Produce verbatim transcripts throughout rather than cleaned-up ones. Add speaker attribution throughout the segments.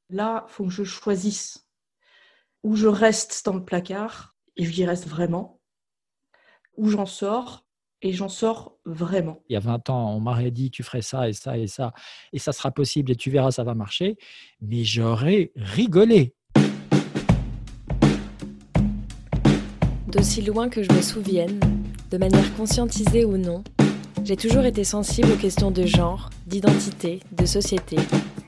Speaker 1: Là, il faut que je choisisse où je reste dans le placard et j'y reste vraiment, où j'en sors et j'en sors vraiment.
Speaker 2: Il y a vingt ans, on m'aurait dit tu ferais ça et ça et ça, et ça sera possible et tu verras, ça va marcher. Mais j'aurais rigolé.
Speaker 3: D'aussi loin que je me souvienne, de manière conscientisée ou non, j'ai toujours été sensible aux questions de genre, d'identité, de société.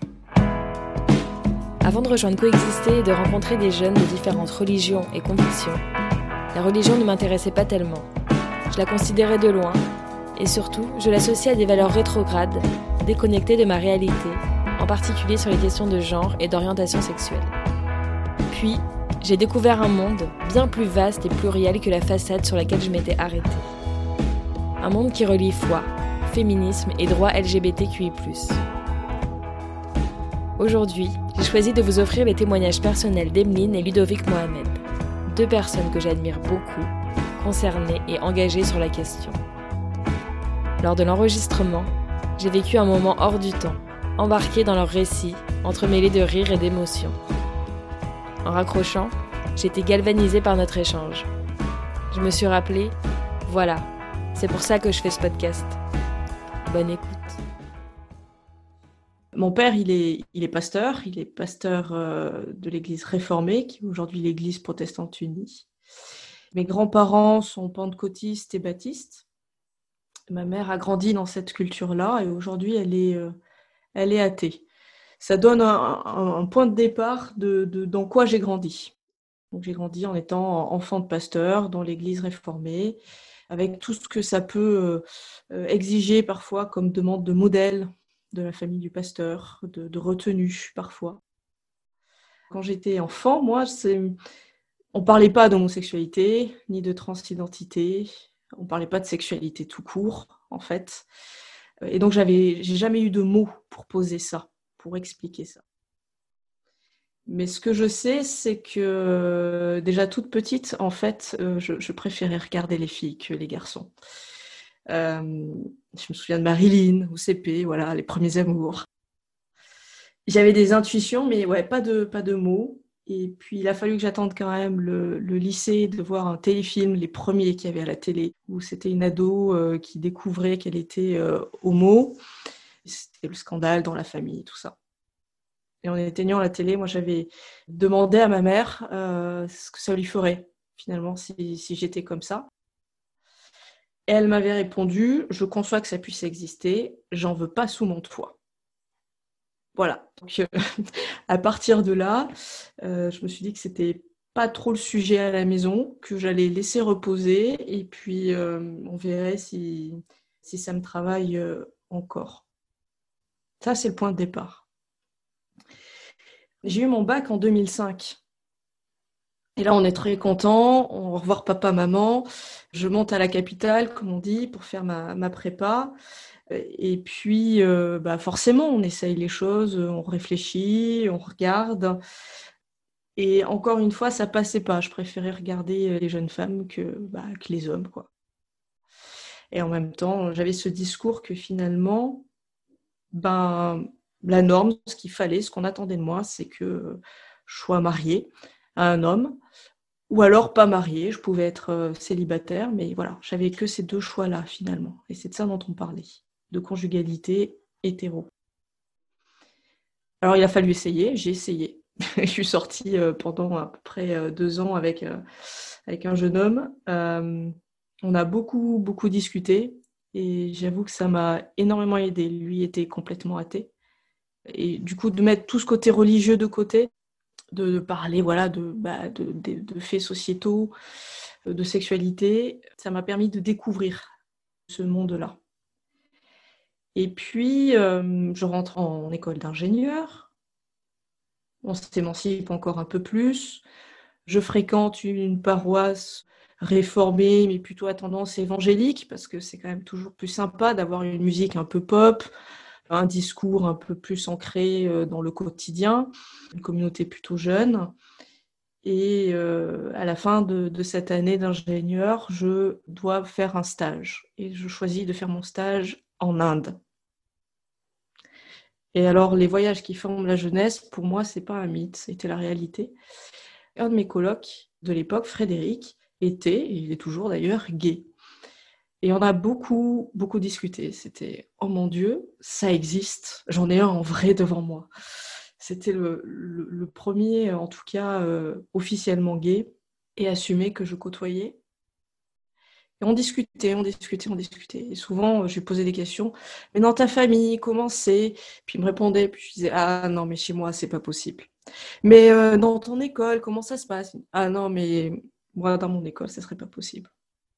Speaker 3: Avant de rejoindre Coexister et de rencontrer des jeunes de différentes religions et convictions, la religion ne m'intéressait pas tellement. Je la considérais de loin, et surtout, je l'associais à des valeurs rétrogrades, déconnectées de ma réalité, en particulier sur les questions de genre et d'orientation sexuelle. Puis, j'ai découvert un monde bien plus vaste et pluriel que la façade sur laquelle je m'étais arrêtée. Un monde qui relie foi, féminisme et droits L G B T Q I plus. Aujourd'hui, j'ai choisi de vous offrir les témoignages personnels d'Emeline et Ludovic Mohamed, deux personnes que j'admire beaucoup, concernées et engagées sur la question. Lors de l'enregistrement, j'ai vécu un moment hors du temps, embarqué dans leurs récits, entremêlés de rire et d'émotion. En raccrochant, j'ai été galvanisée par notre échange. Je me suis rappelé, voilà, c'est pour ça que je fais ce podcast. Bonne écoute.
Speaker 1: Mon père, il est, il est pasteur, il est pasteur euh, de l'église réformée, qui est aujourd'hui l'église protestante unie. Mes grands-parents sont pentecôtistes et baptistes. Ma mère a grandi dans cette culture-là et aujourd'hui, elle est, euh, elle est athée. Ça donne un, un, un point de départ de, de dans quoi j'ai grandi. Donc, j'ai grandi en étant enfant de pasteur dans l'église réformée, avec tout ce que ça peut euh, exiger parfois comme demande de modèle de la famille du pasteur, de, de retenue parfois. Quand j'étais enfant, moi, c'est... on ne parlait pas d'homosexualité, ni de transidentité, on ne parlait pas de sexualité tout court, en fait. Et donc, j'avais, j'ai jamais eu de mots pour poser ça, pour expliquer ça. Mais ce que je sais, c'est que déjà toute petite, en fait, euh, je, je préférais regarder les filles que les garçons. Euh, je me souviens de Marilyn, au C P, voilà, les premiers amours. J'avais des intuitions, mais ouais, pas de, pas de mots. Et puis, il a fallu que j'attende quand même le, le lycée de voir un téléfilm, les premiers qu'il y avait à la télé, où c'était une ado euh, qui découvrait qu'elle était euh, homo. C'était le scandale dans la famille, tout ça. Et en éteignant la télé, moi, j'avais demandé à ma mère euh, ce que ça lui ferait, finalement, si, si j'étais comme ça. Et elle m'avait répondu, je conçois que ça puisse exister, j'en veux pas sous mon toit. Voilà. Donc, euh, à partir de là, euh, je me suis dit que c'était pas trop le sujet à la maison, que j'allais laisser reposer, et puis euh, on verrait si, si ça me travaille euh, encore. Ça, c'est le point de départ. J'ai eu mon bac en deux mille cinq. Et là, on est très content, on va revoir papa, maman. Je monte à la capitale, comme on dit, pour faire ma, ma prépa. Et puis, euh, bah forcément, on essaye les choses, on réfléchit, on regarde. Et encore une fois, ça passait pas. Je préférais regarder les jeunes femmes que, bah, que les hommes, quoi. Et en même temps, j'avais ce discours que finalement, ben, la norme, ce qu'il fallait, ce qu'on attendait de moi, c'est que je sois mariée à un homme, ou alors pas mariée. Je pouvais être euh, célibataire, mais voilà, j'avais que ces deux choix-là finalement. Et c'est de ça dont on parlait, de conjugalité hétéro. Alors il a fallu essayer, j'ai essayé. Je suis sortie euh, pendant à peu près euh, deux ans avec, euh, avec un jeune homme. Euh, on a beaucoup, beaucoup discuté et j'avoue que ça m'a énormément aidée. Lui était complètement athée. Et du coup, de mettre tout ce côté religieux de côté, de, de parler voilà, de, bah, de, de, de faits sociétaux, de sexualité, ça m'a permis de découvrir ce monde-là. Et puis, euh, je rentre en école d'ingénieur. On s'émancipe encore un peu plus. Je fréquente une paroisse réformée, mais plutôt à tendance évangélique, parce que c'est quand même toujours plus sympa d'avoir une musique un peu pop, un discours un peu plus ancré dans le quotidien, une communauté plutôt jeune. Et euh, à la fin de, de cette année d'ingénieur, je dois faire un stage. Et je choisis de faire mon stage en Inde. Et alors, les voyages qui forment la jeunesse, pour moi, c'est pas un mythe, c'était la réalité. Un de mes colocs de l'époque, Frédéric, était, et il est toujours d'ailleurs, gay. Et on a beaucoup, beaucoup discuté. C'était, oh mon Dieu, ça existe, j'en ai un en vrai devant moi. C'était le, le, le premier, en tout cas, euh, officiellement gay et assumé que je côtoyais. Et on discutait, on discutait, on discutait. Et souvent, je lui posais des questions. Mais dans ta famille, comment c'est? Puis il me répondait, puis je disais, ah non, mais chez moi, c'est pas possible. Mais euh, dans ton école, comment ça se passe? Ah non, mais moi, dans mon école, ça serait pas possible.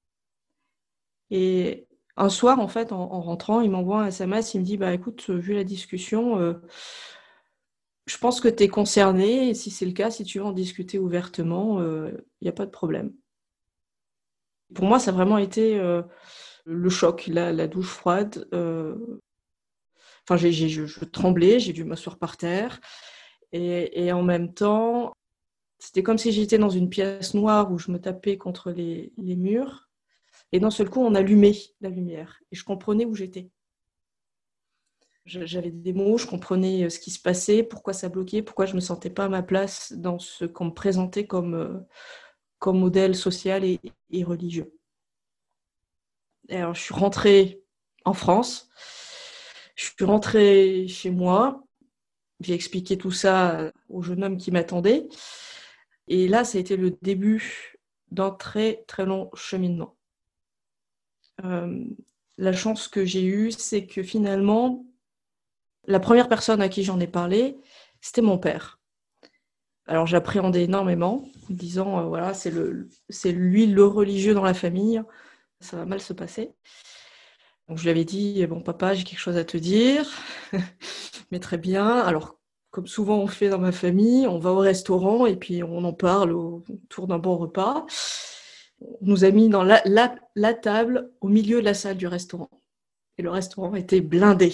Speaker 1: Et un soir, en fait, en, en rentrant, il m'envoie un S M S, il me dit, bah écoute, vu la discussion, euh, je pense que tu es concerné, et si c'est le cas, si tu veux en discuter ouvertement, il euh, n'y a pas de problème. Pour moi, ça a vraiment été euh, le choc, la, la douche froide. Euh... Enfin, j'ai, j'ai, je, je tremblais, j'ai dû m'asseoir par terre. Et, et en même temps, c'était comme si j'étais dans une pièce noire où je me tapais contre les, les murs. Et d'un seul coup, on allumait la lumière. Et je comprenais où j'étais. J'avais des mots, je comprenais ce qui se passait, pourquoi ça bloquait, pourquoi je ne me sentais pas à ma place dans ce qu'on me présentait comme, euh, comme modèle social et, et religieux. Et alors, je suis rentrée en France, je suis rentrée chez moi, j'ai expliqué tout ça au jeune homme qui m'attendait. Et là, ça a été le début d'un très, très long cheminement. Euh, la chance que j'ai eue, c'est que finalement, la première personne à qui j'en ai parlé, c'était mon père. Alors j'appréhendais énormément, en me disant, euh, voilà, c'est, le, c'est lui le religieux dans la famille, ça va mal se passer. Donc je lui avais dit, bon papa, j'ai quelque chose à te dire, mais très bien. Alors comme souvent on fait dans ma famille, on va au restaurant et puis on en parle autour d'un bon repas. On nous a mis dans la, la, la table au milieu de la salle du restaurant. Et le restaurant était blindé.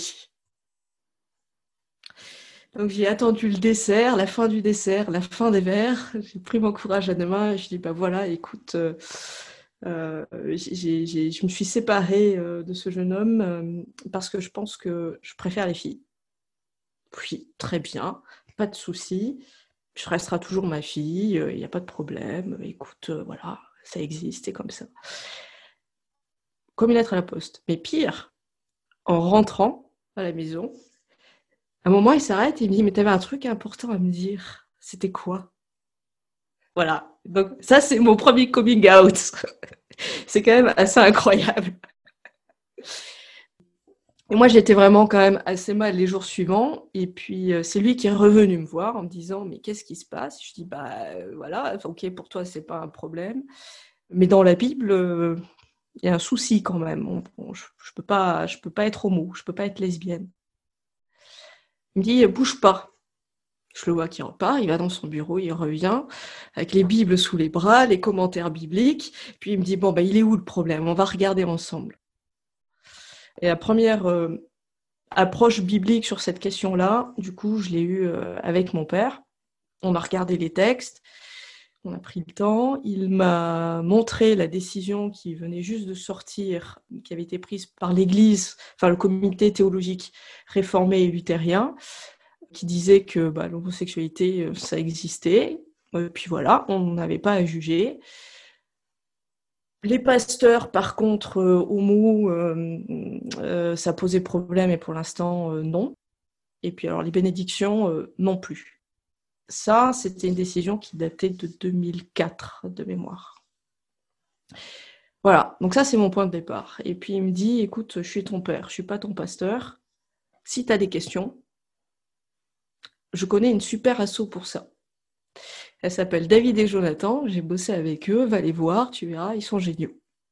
Speaker 1: Donc j'ai attendu le dessert, la fin du dessert, la fin des verres. J'ai pris mon courage à deux mains et je dis, bah voilà, écoute, euh, euh, j'ai, j'ai, je me suis séparée euh, de ce jeune homme euh, parce que je pense que je préfère les filles. Oui, très bien, pas de souci. Je resterai toujours ma fille, il euh, n'y a pas de problème. Écoute, euh, voilà, ça existe, c'est comme ça. Comme une lettre à la poste. Mais pire, en rentrant à la maison, à un moment, il s'arrête et il me dit, mais t'avais un truc important à me dire. C'était quoi? Voilà. Donc, ça, c'est mon premier coming out. C'est quand même assez incroyable. Et moi, j'étais vraiment quand même assez mal les jours suivants. Et puis, euh, c'est lui qui est revenu me voir en me disant, mais qu'est-ce qui se passe? Je dis, bah euh, voilà, ok, pour toi, c'est pas un problème. Mais dans la Bible, euh, il y a un souci quand même. On, on, je, je peux pas, je peux pas être homo, je peux pas être lesbienne. Il me dit, bouge pas. Je le vois qui repart, il va dans son bureau, il revient avec les Bibles sous les bras, les commentaires bibliques. Puis il me dit, bon, bah, il est où le problème? On va regarder ensemble. Et la première euh, approche biblique sur cette question-là, du coup, je l'ai eue euh, avec mon père. On a regardé les textes, on a pris le temps. Il m'a montré la décision qui venait juste de sortir, qui avait été prise par l'Église, enfin le comité théologique réformé et luthérien, qui disait que bah, l'homosexualité, ça existait. Et puis voilà, on n'avait pas à juger. Les pasteurs, par contre, euh, homo, euh, euh, ça posait problème et pour l'instant, euh, non. Et puis alors les bénédictions, euh, non plus. Ça, c'était une décision qui datait de deux mille quatre, de mémoire. Voilà, donc ça, c'est mon point de départ. Et puis il me dit, écoute, je suis ton père, je ne suis pas ton pasteur. Si tu as des questions, je connais une super asso pour ça. Elle s'appelle David et Jonathan, j'ai bossé avec eux, va les voir, tu verras, ils sont géniaux.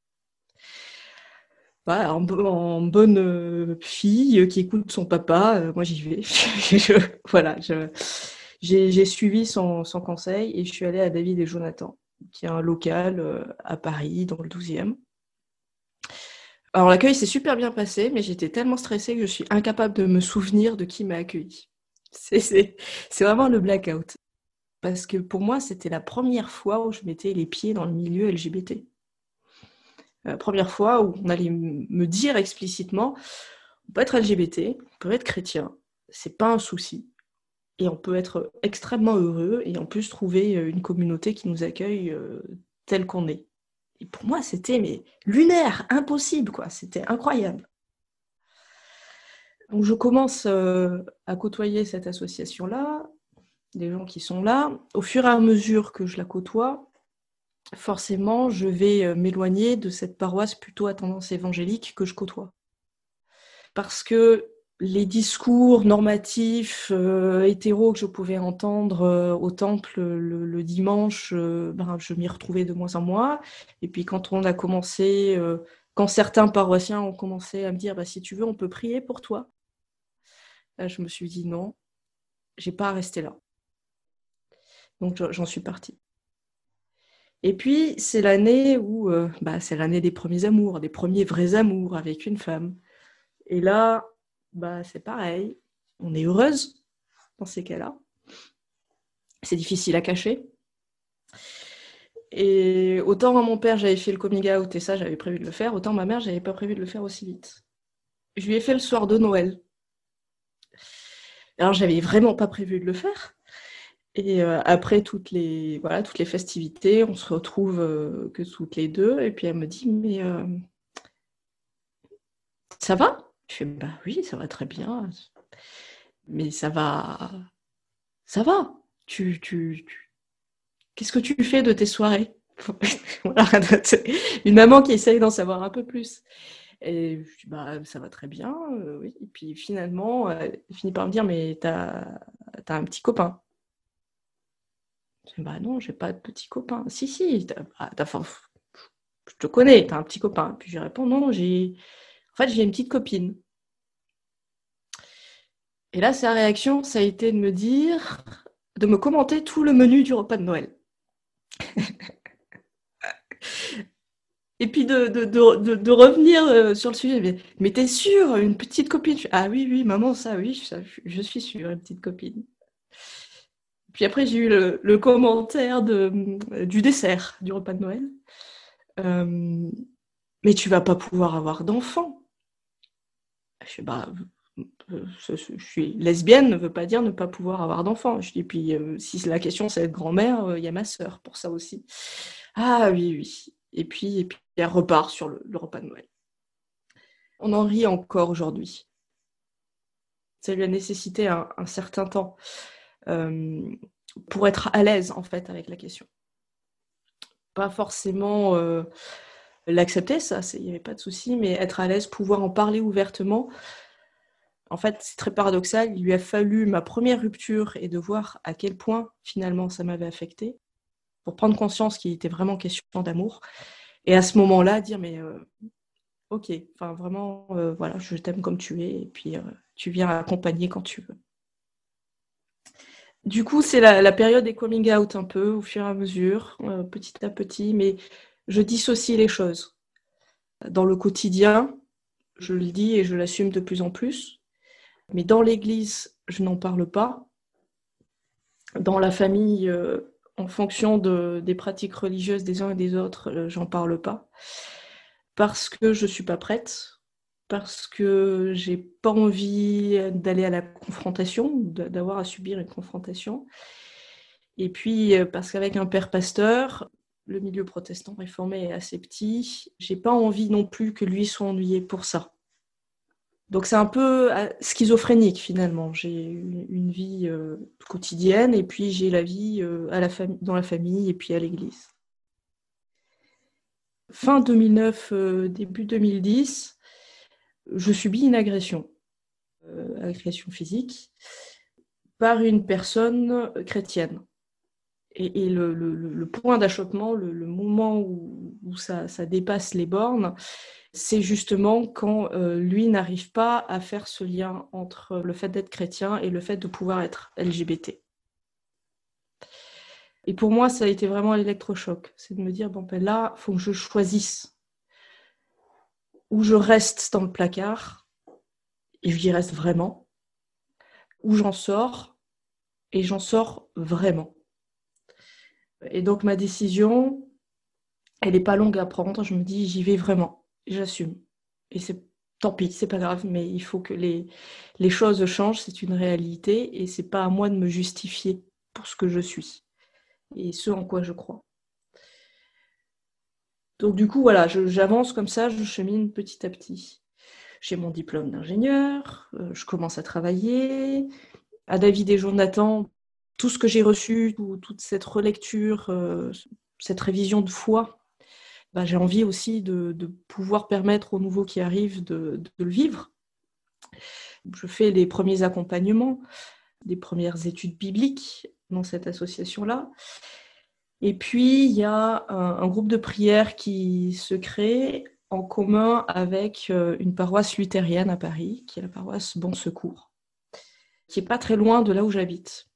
Speaker 1: Voilà, en, en bonne euh, fille qui écoute son papa, euh, moi j'y vais. je, voilà, je, j'ai, j'ai suivi son, son conseil et je suis allée à David et Jonathan, qui est un local euh, à Paris, dans le douzième. Alors l'accueil s'est super bien passé, mais j'étais tellement stressée que je suis incapable de me souvenir de qui m'a accueillie. C'est, c'est, c'est vraiment le blackout. Parce que pour moi, c'était la première fois où je mettais les pieds dans le milieu L G B T. La première fois où on allait me dire explicitement, on peut être L G B T, on peut être chrétien. c'est pas un souci. Et on peut être extrêmement heureux et en plus trouver une communauté qui nous accueille euh, tel qu'on est. Et pour moi, c'était mais lunaire, impossible, quoi. C'était incroyable. Donc je commence euh, à côtoyer cette association-là, des gens qui sont là. Au fur et à mesure que je la côtoie, forcément, je vais euh, m'éloigner de cette paroisse plutôt à tendance évangélique que je côtoie. Parce que les discours normatifs, euh, hétéros que je pouvais entendre euh, au temple le, le dimanche, euh, ben, je m'y retrouvais de moins en moins. Et puis quand on a commencé, euh, quand certains paroissiens ont commencé à me dire bah, « si tu veux, on peut prier pour toi », là, je me suis dit non, j'ai pas à rester là. Donc j'en suis partie. Et puis c'est l'année où, euh, bah, c'est l'année des premiers amours, des premiers vrais amours avec une femme. Et là, bah, c'est pareil, on est heureuse dans ces cas-là. C'est difficile à cacher. Et autant mon père, j'avais fait le coming out et ça, j'avais prévu de le faire, autant ma mère, j'avais pas prévu de le faire aussi vite. Je lui ai fait le soir de Noël. Alors, j'avais vraiment pas prévu de le faire. Et euh, après toutes les, voilà, toutes les festivités, on se retrouve euh, que toutes les deux. Et puis elle me dit, mais euh, ça va ? Je fais, bah oui, ça va très bien. Mais ça va, ça va. Tu, tu, tu... Qu'est-ce que tu fais de tes soirées ? Voilà, une maman qui essaye d'en savoir un peu plus. Et je dis, bah ça va très bien, euh, oui. Et puis finalement, elle finit par me dire, mais t'as, t'as un petit copain. Je dis, bah non, j'ai pas de petit copain. Si, si, t'as, bah, t'as, je te connais, t'as un petit copain. Puis je lui réponds, non, j'ai, en fait, j'ai une petite copine. Et là, sa réaction, ça a été de me dire, de me commenter tout le menu du repas de Noël. Et puis de, de, de, de, de revenir sur le sujet. Mais, mais t'es sûre, une petite copine ? Je, ah oui, oui, maman, ça, oui, ça, je suis sûre, une petite copine. Puis après, j'ai eu le, le commentaire de, du dessert du repas de Noël. Euh, mais tu vas pas pouvoir avoir d'enfant. Je dis, bah, je, je suis lesbienne ne veut pas dire ne pas pouvoir avoir d'enfant. Je dis, puis euh, si la question c'est être grand-mère, il euh, y a ma sœur pour ça aussi. Ah oui, oui. Et puis, et puis elle repart sur le, le repas de Noël. On en rit encore aujourd'hui. Ça lui a nécessité un, un certain temps euh, pour être à l'aise en fait avec la question. Pas forcément euh, l'accepter, ça, il n'y avait pas de souci, mais être à l'aise, pouvoir en parler ouvertement. En fait, c'est très paradoxal. Il lui a fallu ma première rupture et de voir à quel point finalement ça m'avait affectée pour prendre conscience qu'il était vraiment question d'amour. Et à ce moment-là, dire mais euh, ok, enfin vraiment, euh, voilà, je t'aime comme tu es et puis euh, tu viens accompagner quand tu veux. Du coup, c'est la, la période des coming out un peu, au fur et à mesure, euh, petit à petit, mais je dissocie les choses. Dans le quotidien, je le dis et je l'assume de plus en plus, mais dans l'église, je n'en parle pas. Dans la famille, euh, en fonction de, des pratiques religieuses des uns et des autres, euh, j'en parle pas. Parce que je suis pas prête. Parce que j'ai pas envie d'aller à la confrontation, d'avoir à subir une confrontation. Et puis, parce qu'avec un père pasteur, le milieu protestant réformé est assez petit, j'ai pas envie non plus que lui soit ennuyé pour ça. Donc c'est un peu schizophrénique finalement. J'ai une vie euh, quotidienne et puis j'ai la vie euh, à la fami- dans la famille et puis à l'église. Fin deux mille neuf, euh, début deux mille dix, je subis une agression, euh, agression physique, par une personne chrétienne. Et, et le, le, le point d'achoppement, le, le moment où, où ça, ça dépasse les bornes, c'est justement quand euh, lui n'arrive pas à faire ce lien entre le fait d'être chrétien et le fait de pouvoir être L G B T. Et pour moi, ça a été vraiment l'électrochoc. C'est de me dire, bon ben là, il faut que je choisisse où je reste dans le placard, et j'y reste vraiment, où j'en sors, et j'en sors vraiment. Et donc ma décision, elle n'est pas longue à prendre, je me dis, j'y vais vraiment, et j'assume. Et c'est tant pis, c'est pas grave, mais il faut que les, les choses changent, c'est une réalité, et c'est pas à moi de me justifier pour ce que je suis et ce en quoi je crois. Donc du coup, voilà, je, j'avance comme ça, je chemine petit à petit. J'ai mon diplôme d'ingénieur, euh, je commence à travailler. À David et Jonathan, tout ce que j'ai reçu, tout, toute cette relecture, euh, cette révision de foi, bah, j'ai envie aussi de, de pouvoir permettre aux nouveaux qui arrivent de, de le vivre. Je fais les premiers accompagnements, des premières études bibliques dans cette association-là. Et puis, il y a un, un groupe de prière qui se crée en commun avec une paroisse luthérienne à Paris, qui est la paroisse Bon Secours, qui n'est pas très loin de là où j'habite.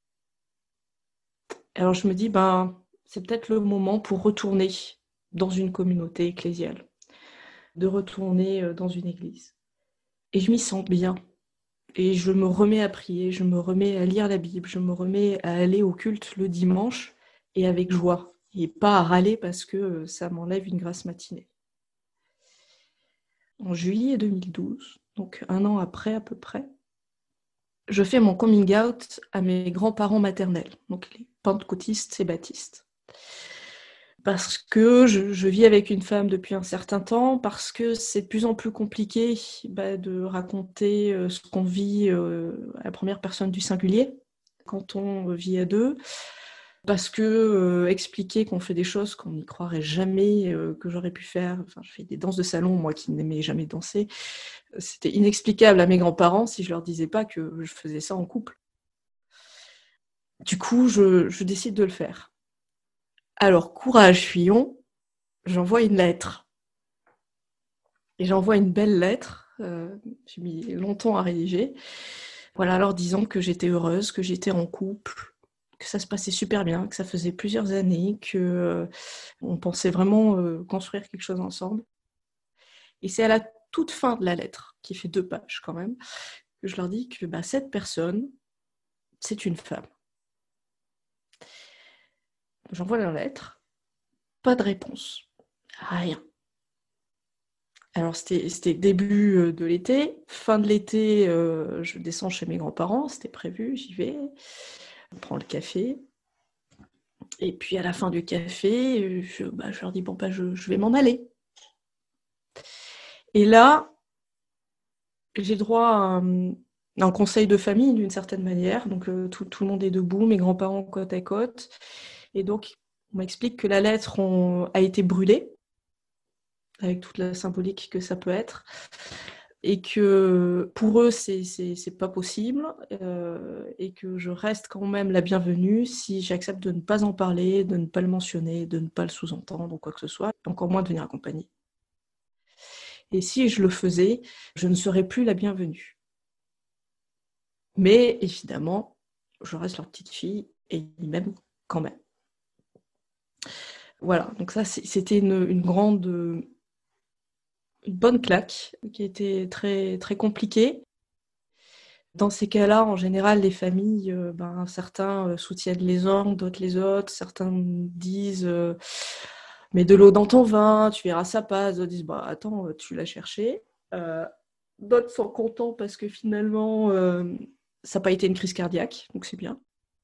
Speaker 1: Alors je me dis, ben, c'est peut-être le moment pour retourner dans une communauté ecclésiale, de retourner dans une église. Et je m'y sens bien. Et je me remets à prier, je me remets à lire la Bible, je me remets à aller au culte le dimanche, et avec joie, et pas à râler parce que ça m'enlève une grasse matinée. En juillet deux mille douze, donc un an après à peu près, je fais mon coming out à mes grands-parents maternels, donc les pentecôtistes et baptistes. Parce que je, je vis avec une femme depuis un certain temps, parce que c'est de plus en plus compliqué bah, de raconter euh, ce qu'on vit euh, à la première personne du singulier, quand on vit à deux, parce que euh, expliquer qu'on fait des choses qu'on n'y croirait jamais euh, que j'aurais pu faire, enfin je fais des danses de salon, moi qui n'aimais jamais danser, c'était inexplicable à mes grands-parents si je leur disais pas que je faisais ça en couple. Du coup, je, je décide de le faire. Alors, courage, Fillon, j'envoie une lettre. Et j'envoie une belle lettre, euh, j'ai mis longtemps à rédiger. Voilà, alors disant que j'étais heureuse, que j'étais en couple, que ça se passait super bien, que ça faisait plusieurs années, qu'on euh, pensait vraiment euh, construire quelque chose ensemble. Et c'est à la toute fin de la lettre, qui fait deux pages quand même, que je leur dis que bah, cette personne, c'est une femme. J'envoie la lettre, pas de réponse, rien. Alors c'était, c'était début de l'été, fin de l'été, euh, je descends chez mes grands-parents, c'était prévu, j'y vais, je prends le café, et puis à la fin du café, je, bah, je leur dis bon bah je, je vais m'en aller. Et là, j'ai droit à un, un conseil de famille d'une certaine manière, donc euh, tout, tout le monde est debout, mes grands-parents côte à côte, et donc on m'explique que la lettre on, a été brûlée, avec toute la symbolique que ça peut être, et que pour eux, c'est, c'est, c'est pas possible, euh, et que je reste quand même la bienvenue si j'accepte de ne pas en parler, de ne pas le mentionner, de ne pas le sous-entendre ou quoi que ce soit, encore moins de venir accompagner. Et si je le faisais, je ne serais plus la bienvenue. Mais évidemment, je reste leur petite fille, et ils m'aiment quand même. Voilà, donc ça, c'était une, une grande... une bonne claque qui était très, très compliquée. Dans ces cas-là, en général, les familles, euh, ben, certains soutiennent les uns, d'autres les autres. Certains disent euh, « mets de l'eau dans ton vin, tu verras ça passe ». D'autres disent bah, « attends, tu l'as cherché euh, ». D'autres sont contents parce que finalement, euh, ça n'a pas été une crise cardiaque, donc c'est bien.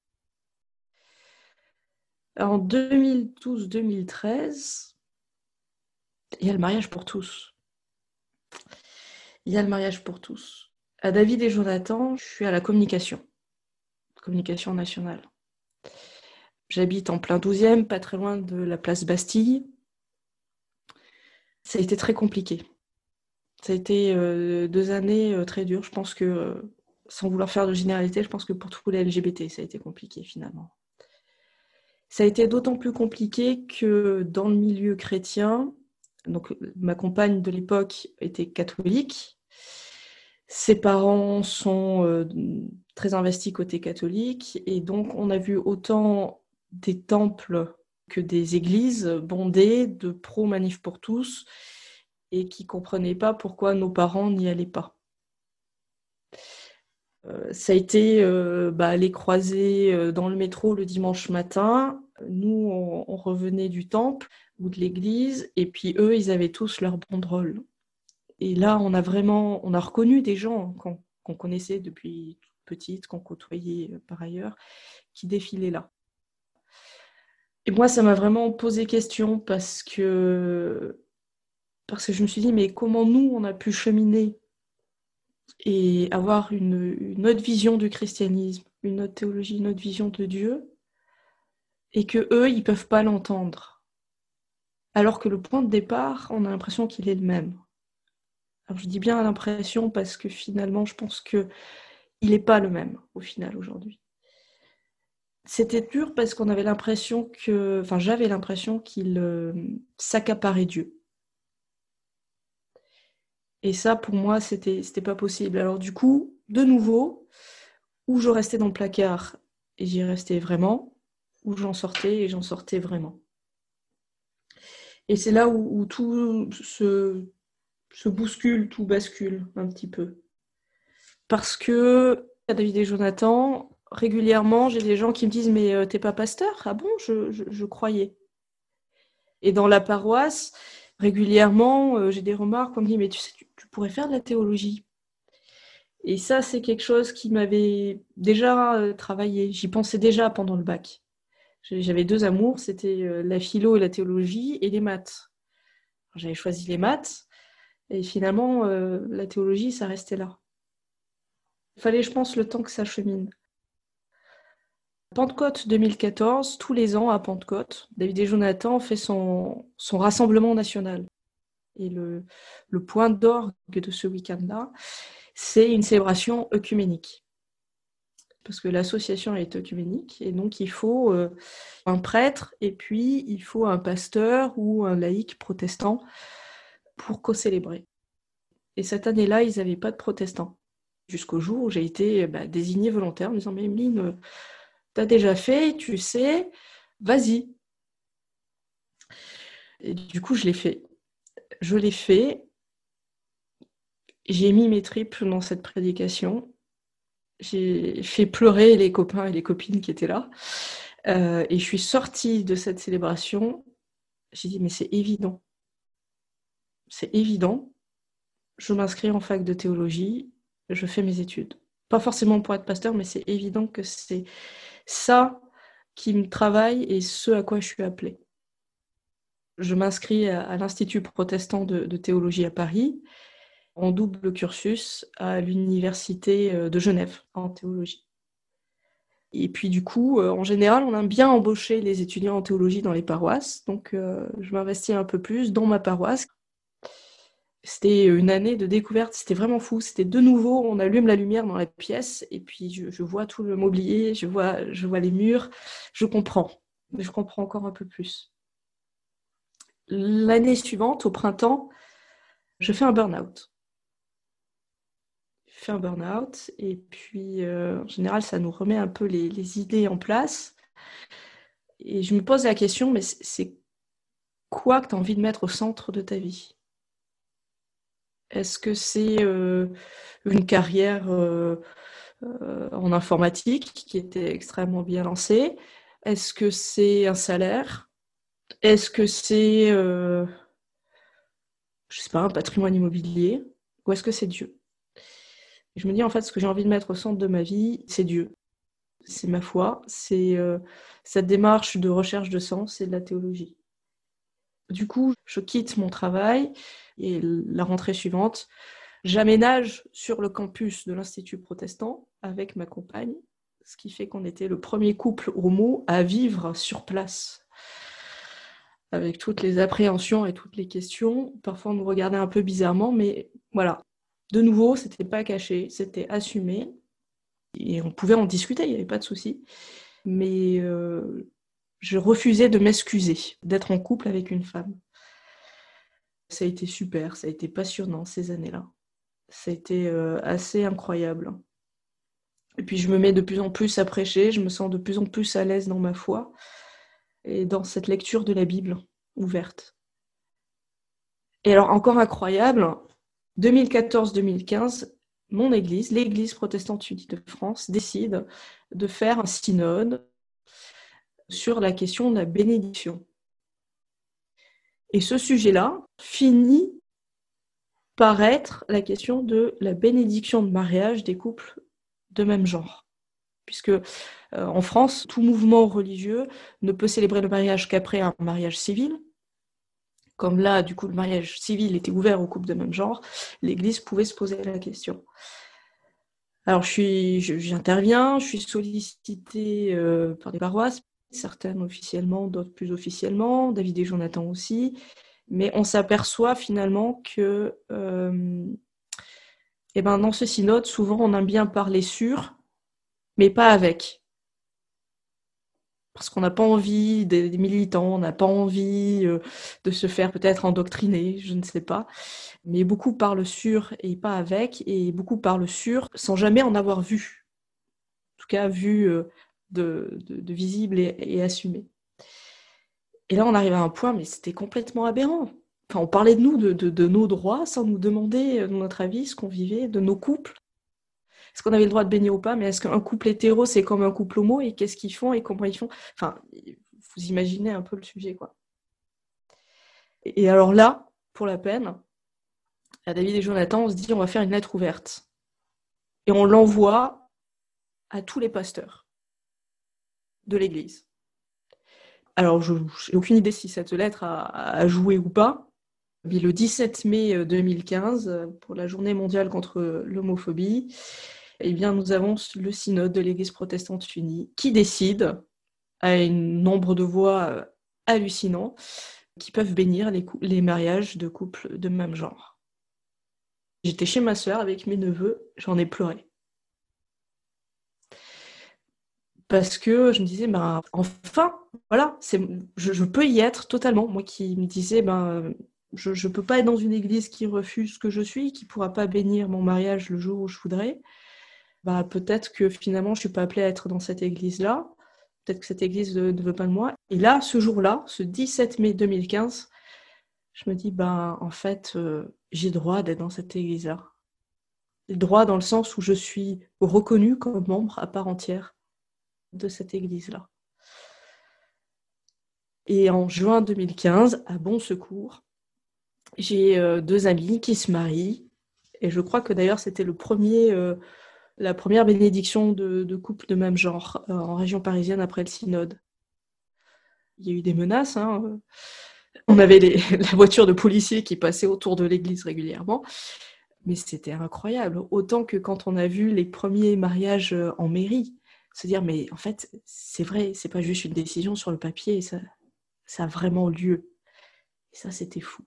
Speaker 1: En deux mille douze deux mille treize, il y a le mariage pour tous. Il y a le mariage pour tous. À David et Jonathan, je suis à la communication, communication nationale. J'habite en plein douzième, pas très loin de la place Bastille. Ça a été très compliqué. Ça a été euh, deux années euh, très dures. Je pense que, euh, sans vouloir faire de généralité, je pense que pour tous les L G B T, ça a été compliqué finalement. Ça a été d'autant plus compliqué que dans le milieu chrétien, donc ma compagne de l'époque était catholique. Ses parents sont euh, très investis côté catholique et donc on a vu autant des temples que des églises bondées de pro-manif pour tous et qui ne comprenaient pas pourquoi nos parents n'y allaient pas. Euh, ça a été euh, bah, les croiser euh, dans le métro le dimanche matin. Nous, on, on revenait du temple ou de l'église et puis eux, ils avaient tous leur banderole. Et là, on a vraiment, on a reconnu des gens qu'on, qu'on connaissait depuis toute petite, qu'on côtoyait par ailleurs, qui défilaient là. Et moi, ça m'a vraiment posé question parce que, parce que je me suis dit, mais comment nous, on a pu cheminer et avoir une, une autre vision du christianisme, une autre théologie, une autre vision de Dieu, et que eux, ils peuvent pas l'entendre. Alors que le point de départ, on a l'impression qu'il est le même. Alors je dis bien l'impression parce que finalement, je pense que il n'est pas le même au final aujourd'hui. C'était dur parce qu'on avait l'impression que, enfin j'avais l'impression qu'il euh, s'accaparait Dieu. Et ça, pour moi, c'était, c'était pas possible. Alors du coup, de nouveau, où je restais dans le placard et j'y restais vraiment, où j'en sortais et j'en sortais vraiment. Et c'est là où, où tout se, se bouscule, tout bascule un petit peu. Parce que, à David et Jonathan, régulièrement, j'ai des gens qui me disent « Mais euh, t'es pas pasteur ?» Ah bon, je, je, je croyais. Et dans la paroisse, régulièrement, euh, j'ai des remarques, on me dit « Mais tu sais, tu, tu pourrais faire de la théologie. » Et ça, c'est quelque chose qui m'avait déjà euh, travaillé. J'y pensais déjà pendant le bac. J'avais deux amours, c'était euh, la philo et la théologie et les maths. J'avais choisi les maths et finalement, euh, la théologie, ça restait là. Il fallait, je pense, le temps que ça chemine. Pentecôte deux mille quatorze, tous les ans à Pentecôte, David et Jonathan fait son, son rassemblement national. Et le, le point d'orgue de ce week-end-là, c'est une célébration œcuménique. Parce que l'association est œcuménique, et donc il faut euh, un prêtre, et puis il faut un pasteur ou un laïc protestant pour co-célébrer. Et cette année-là, ils n'avaient pas de protestants. Jusqu'au jour où j'ai été bah, désignée volontaire en me disant « Mais Emeline, t'as déjà fait, tu sais, vas-y. » Et du coup, je l'ai fait. Je l'ai fait. J'ai mis mes tripes dans cette prédication. J'ai fait pleurer les copains et les copines qui étaient là. Euh, et je suis sortie de cette célébration. J'ai dit, mais c'est évident. C'est évident. Je m'inscris en fac de théologie. Je fais mes études. Pas forcément pour être pasteur, mais c'est évident que c'est ça qui me travaille et ce à quoi je suis appelée. Je m'inscris à, à l'Institut protestant de, de théologie à Paris, en double cursus à l'Université de Genève en théologie. Et puis du coup, euh, en général, on aime bien embaucher les étudiants en théologie dans les paroisses, donc euh, je m'investis un peu plus dans ma paroisse. C'était une année de découverte, c'était vraiment fou, c'était de nouveau, on allume la lumière dans la pièce, et puis je, je vois tout le mobilier, je vois, je vois les murs, je comprends, mais je comprends encore un peu plus. L'année suivante, au printemps, je fais un burn-out. Je fais un burn-out, et puis euh, en général, ça nous remet un peu les, les idées en place. Et je me pose la question, mais c'est quoi que tu as envie de mettre au centre de ta vie ? Est-ce que c'est euh, une carrière euh, euh, en informatique qui était extrêmement bien lancée ? Est-ce que c'est un salaire ? Est-ce que c'est, euh, je sais pas, un patrimoine immobilier ? Ou est-ce que c'est Dieu ? Et je me dis, en fait, ce que j'ai envie de mettre au centre de ma vie, c'est Dieu. C'est ma foi, c'est euh, cette démarche de recherche de sens et de la théologie. Du coup, je quitte mon travail et la rentrée suivante, j'aménage sur le campus de l'Institut protestant avec ma compagne, ce qui fait qu'on était le premier couple homo à vivre sur place, avec toutes les appréhensions et toutes les questions. Parfois, on nous regardait un peu bizarrement, mais voilà. De nouveau, c'était pas caché, c'était assumé. Et on pouvait en discuter, il n'y avait pas de souci. Mais euh, je refusais de m'excuser d'être en couple avec une femme. Ça a été super, ça a été passionnant ces années-là. Ça a été euh, assez incroyable. Et puis je me mets de plus en plus à prêcher, je me sens de plus en plus à l'aise dans ma foi et dans cette lecture de la Bible ouverte. Et alors encore incroyable, deux mille quatorze deux mille quinze, mon église, l'Église protestante unie de France, décide de faire un synode sur la question de la bénédiction. Et ce sujet-là finit paraître la question de la bénédiction de mariage des couples de même genre. Puisque euh, en France, tout mouvement religieux ne peut célébrer le mariage qu'après un mariage civil. Comme là, du coup, le mariage civil était ouvert aux couples de même genre, l'Église pouvait se poser la question. Alors, je suis, je, j'interviens, je suis sollicitée euh, par des paroisses, certaines officiellement, d'autres plus officiellement, David et Jonathan aussi, mais on s'aperçoit finalement que euh, eh ben, dans ce synode, souvent, on aime bien parler sur, mais pas avec. Parce qu'on n'a pas envie des, des militants, on n'a pas envie euh, de se faire peut-être endoctriner, je ne sais pas. Mais beaucoup parlent sur et pas avec, et beaucoup parlent sur sans jamais en avoir vu. En tout cas, vu euh, de, de, de visible et, et assumé. Et là, on arrive à un point, mais c'était complètement aberrant. Enfin, on parlait de nous, de, de, de nos droits, sans nous demander, de notre avis, ce qu'on vivait, de nos couples. Est-ce qu'on avait le droit de baigner ou pas? Mais est-ce qu'un couple hétéro, c'est comme un couple homo? Et qu'est-ce qu'ils font et comment ils font? Enfin, vous imaginez un peu le sujet, quoi. Et alors là, pour la peine, à David et Jonathan, on se dit on va faire une lettre ouverte. Et on l'envoie à tous les pasteurs de l'Église. Alors, je n'ai aucune idée si cette lettre a, a joué ou pas. Mais le dix-sept mai deux mille quinze, pour la journée mondiale contre l'homophobie, eh bien, nous avons le synode de l'Église protestante unie qui décide, à un nombre de voix hallucinant, qui peuvent bénir les, cou- les mariages de couples de même genre. J'étais chez ma sœur avec mes neveux, j'en ai pleuré. Parce que je me disais, ben, enfin, voilà, c'est, je, je peux y être totalement. Moi qui me disais, ben, je ne peux pas être dans une église qui refuse ce que je suis, qui ne pourra pas bénir mon mariage le jour où je voudrais. Bah, peut-être que finalement, je ne suis pas appelée à être dans cette église-là. Peut-être que cette église ne, ne veut pas de moi. Et là, ce jour-là, ce dix-sept mai deux mille quinze, je me dis, ben, en fait, euh, j'ai droit d'être dans cette église-là. J'ai droit dans le sens où je suis reconnue comme membre à part entière de cette église-là. Et en juin deux mille quinze, à Bon Secours, j'ai euh, deux amis qui se marient. Et je crois que d'ailleurs, c'était le premier... Euh, la première bénédiction de, de couple de même genre euh, en région parisienne après le synode. Il y a eu des menaces. Hein. On avait les, la voiture de policiers qui passait autour de l'église régulièrement. Mais c'était incroyable. Autant que quand on a vu les premiers mariages en mairie. Se dire, mais en fait, c'est vrai, c'est pas juste une décision sur le papier. Ça, ça a vraiment lieu. Et ça, c'était fou.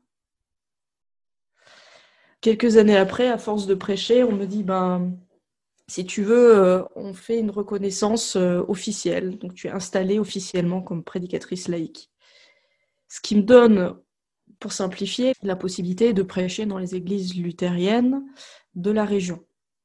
Speaker 1: Quelques années après, à force de prêcher, on me dit, ben... si tu veux, euh, on fait une reconnaissance euh, officielle. Donc, tu es installée officiellement comme prédicatrice laïque. Ce qui me donne, pour simplifier, la possibilité de prêcher dans les églises luthériennes de la région.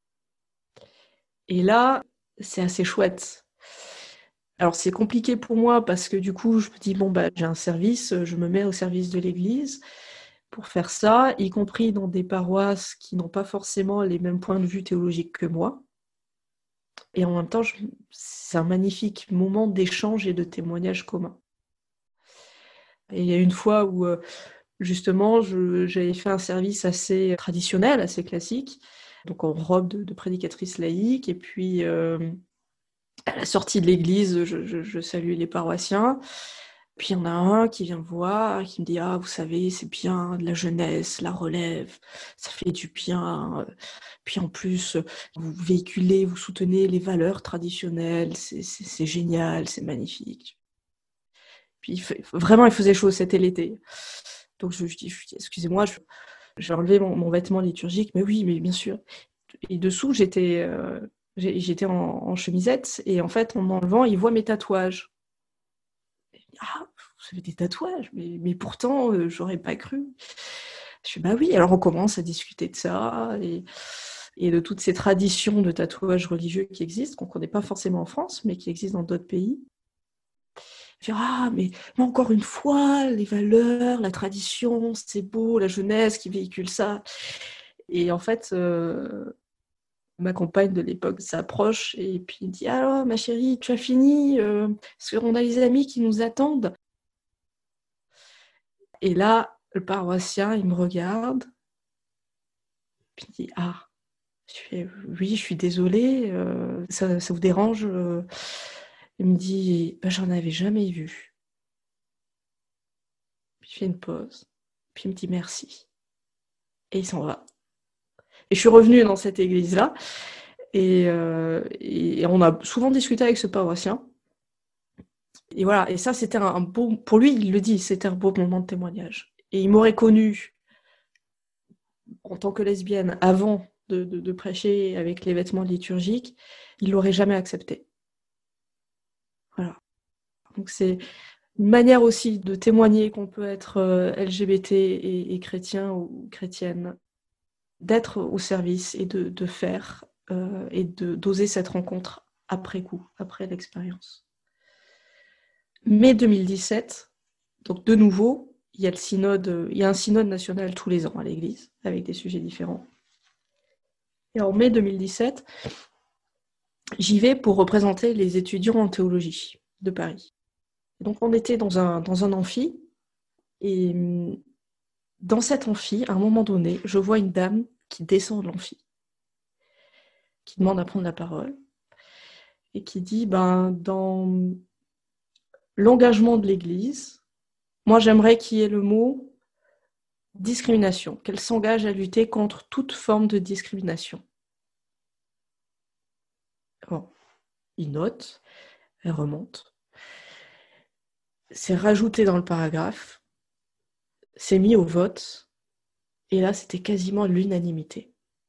Speaker 1: Et là, c'est assez chouette. Alors, c'est compliqué pour moi parce que du coup, je me dis, bon, bah, j'ai un service, je me mets au service de l'église pour faire ça, y compris dans des paroisses qui n'ont pas forcément les mêmes points de vue théologiques que moi. Et en même temps, je, c'est un magnifique moment d'échange et de témoignage commun. Et il y a une fois où, justement, je, j'avais fait un service assez traditionnel, assez classique, donc en robe de, de prédicatrice laïque, et puis euh, à la sortie de l'église, je, je, je salue les paroissiens. Puis il y en a un qui vient me voir, qui me dit « Ah, vous savez, c'est bien, de la jeunesse, la relève, ça fait du bien. Puis en plus, vous véhiculez, vous soutenez les valeurs traditionnelles, c'est, c'est, c'est génial, c'est magnifique. » Puis vraiment, il faisait chaud, c'était l'été. Donc je, je dis « Excusez-moi, je, j'ai enlevé mon, mon vêtement liturgique. » « Mais oui, mais bien sûr. » Et dessous, j'étais, euh, j'étais en, en chemisette, et en fait, en m'enlevant, il voit mes tatouages. Ah, vous avez des tatouages, mais, mais pourtant, euh, j'aurais pas cru. Je fais, bah oui, alors on commence à discuter de ça, et, et de toutes ces traditions de tatouages religieux qui existent, qu'on ne connaît pas forcément en France, mais qui existent dans d'autres pays. Je fais, ah, mais, mais encore une fois, les valeurs, la tradition, c'est beau, la jeunesse qui véhicule ça. Et en fait, euh, ma compagne de l'époque s'approche et puis il dit « Alors, ma chérie, tu as fini euh, parce qu'on a les amis qui nous attendent. » Et là, le paroissien, il me regarde Puis il dit « Ah !» Je fais « Oui, je suis désolée, euh, ça, ça vous dérange ?» Il me dit bah, « J'en avais jamais vu. » Puis il fait une pause, puis il me dit « Merci. » Et il s'en va. Et je suis revenue dans cette église-là, et, euh, et on a souvent discuté avec ce paroissien. Et voilà, et ça, c'était un, un beau... Pour lui, il le dit, c'était un beau moment de témoignage. Et il m'aurait connue en tant que lesbienne avant de, de, de prêcher avec les vêtements liturgiques, il l'aurait jamais accepté. Voilà. Donc c'est une manière aussi de témoigner qu'on peut être L G B T et, et chrétien ou chrétienne, d'être au service et de, de faire euh, et de, d'oser cette rencontre après coup, après l'expérience. Mai deux mille dix-sept, donc de nouveau, il y a le synode, il y a un synode national tous les ans à l'Église, avec des sujets différents. Et en mai deux mille dix-sept, j'y vais pour représenter les étudiants en théologie de Paris. Donc on était dans un, dans un amphi, et dans cet amphi, à un moment donné, je vois une dame qui descend de l'amphi, qui demande à prendre la parole, et qui dit, ben, dans l'engagement de l'Église, moi j'aimerais qu'il y ait le mot discrimination, qu'elle s'engage à lutter contre toute forme de discrimination. Bon, il note, elle remonte, c'est rajouté dans le paragraphe, c'est mis au vote, et là c'était quasiment l'unanimité.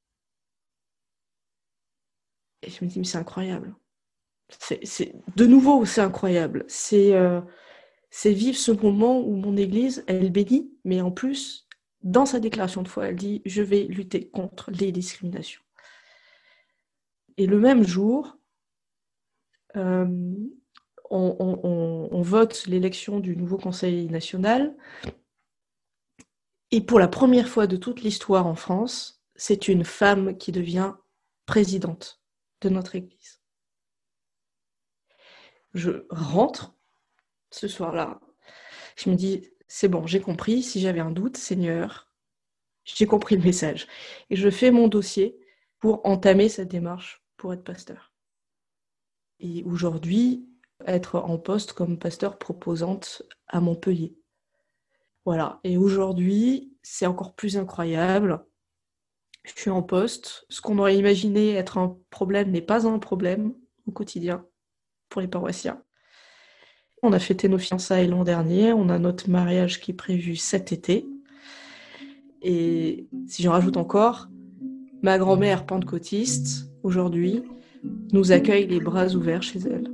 Speaker 1: Et je me dis, mais c'est incroyable. C'est, c'est, de nouveau, c'est incroyable. C'est, euh, c'est vivre ce moment où mon Église, elle bénit, mais en plus, dans sa déclaration de foi, elle dit « Je vais lutter contre les discriminations ». Et le même jour, euh, on, on, on, on vote l'élection du nouveau Conseil national. Et pour la première fois de toute l'histoire en France, c'est une femme qui devient présidente de notre Église. Je rentre ce soir-là, je me dis, c'est bon, j'ai compris, si j'avais un doute, Seigneur, j'ai compris le message. Et je fais mon dossier pour entamer cette démarche pour être pasteur. Et aujourd'hui, être en poste comme pasteur proposante à Montpellier. Voilà, et aujourd'hui, c'est encore plus incroyable. Je suis en poste. Ce qu'on aurait imaginé être un problème n'est pas un problème au quotidien pour les paroissiens. On a fêté nos fiançailles l'an dernier, on a notre mariage qui est prévu cet été. Et si j'en rajoute encore, ma grand-mère pentecôtiste, aujourd'hui, nous accueille les bras ouverts chez elle.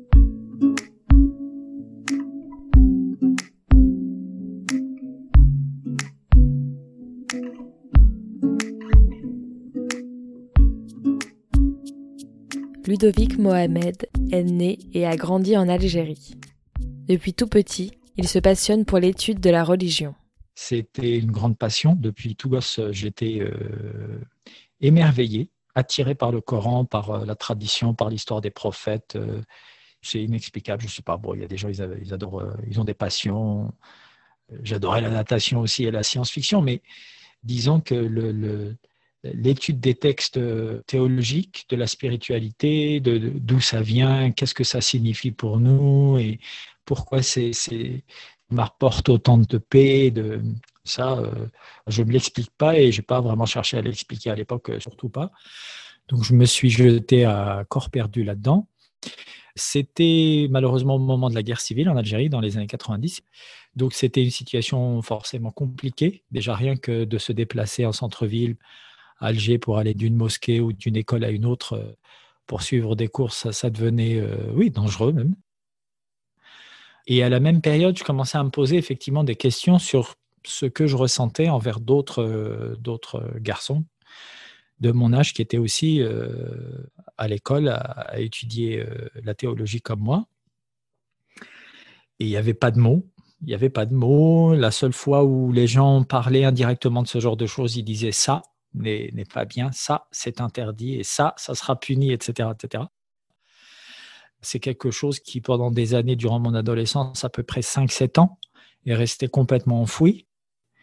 Speaker 3: Ludovic Mohamed est né et a grandi en Algérie. Depuis tout petit, il se passionne pour l'étude de la religion.
Speaker 2: C'était une grande passion. Depuis tout gosse, j'étais euh, émerveillé, attiré par le Coran, par euh, la tradition, par l'histoire des prophètes. Euh, c'est inexplicable, je ne sais pas. Bon, il y a des gens, ils, ils adorent, euh, ils ont des passions. J'adorais la natation aussi et la science-fiction, mais disons que le, le, l'étude des textes théologiques, de la spiritualité, de, de, d'où ça vient, qu'est-ce que ça signifie pour nous et pourquoi c'est, c'est, m'apporte autant de paix, de, ça, euh, je ne me l'explique pas et je n'ai pas vraiment cherché à l'expliquer à l'époque, surtout pas. Donc, je me suis jeté à corps perdu là-dedans. C'était malheureusement au moment de la guerre civile en Algérie, dans les années quatre-vingt-dix. Donc, c'était une situation forcément compliquée. Déjà, rien que de se déplacer en centre-ville, à Alger, pour aller d'une mosquée ou d'une école à une autre, pour suivre des cours, ça, ça devenait, euh, oui, dangereux même. Et à la même période, je commençais à me poser effectivement des questions sur ce que je ressentais envers d'autres, euh, d'autres garçons de mon âge qui étaient aussi euh, à l'école à, à étudier euh, la théologie comme moi. Et il n'y avait pas de mots. Il n'y avait pas de mots. La seule fois où les gens parlaient indirectement de ce genre de choses, ils disaient ça n'est, n'est pas bien, ça c'est interdit et ça, ça sera puni, et cetera, et cetera. C'est quelque chose qui, pendant des années, durant mon adolescence, à peu près cinq sept ans, est resté complètement enfoui.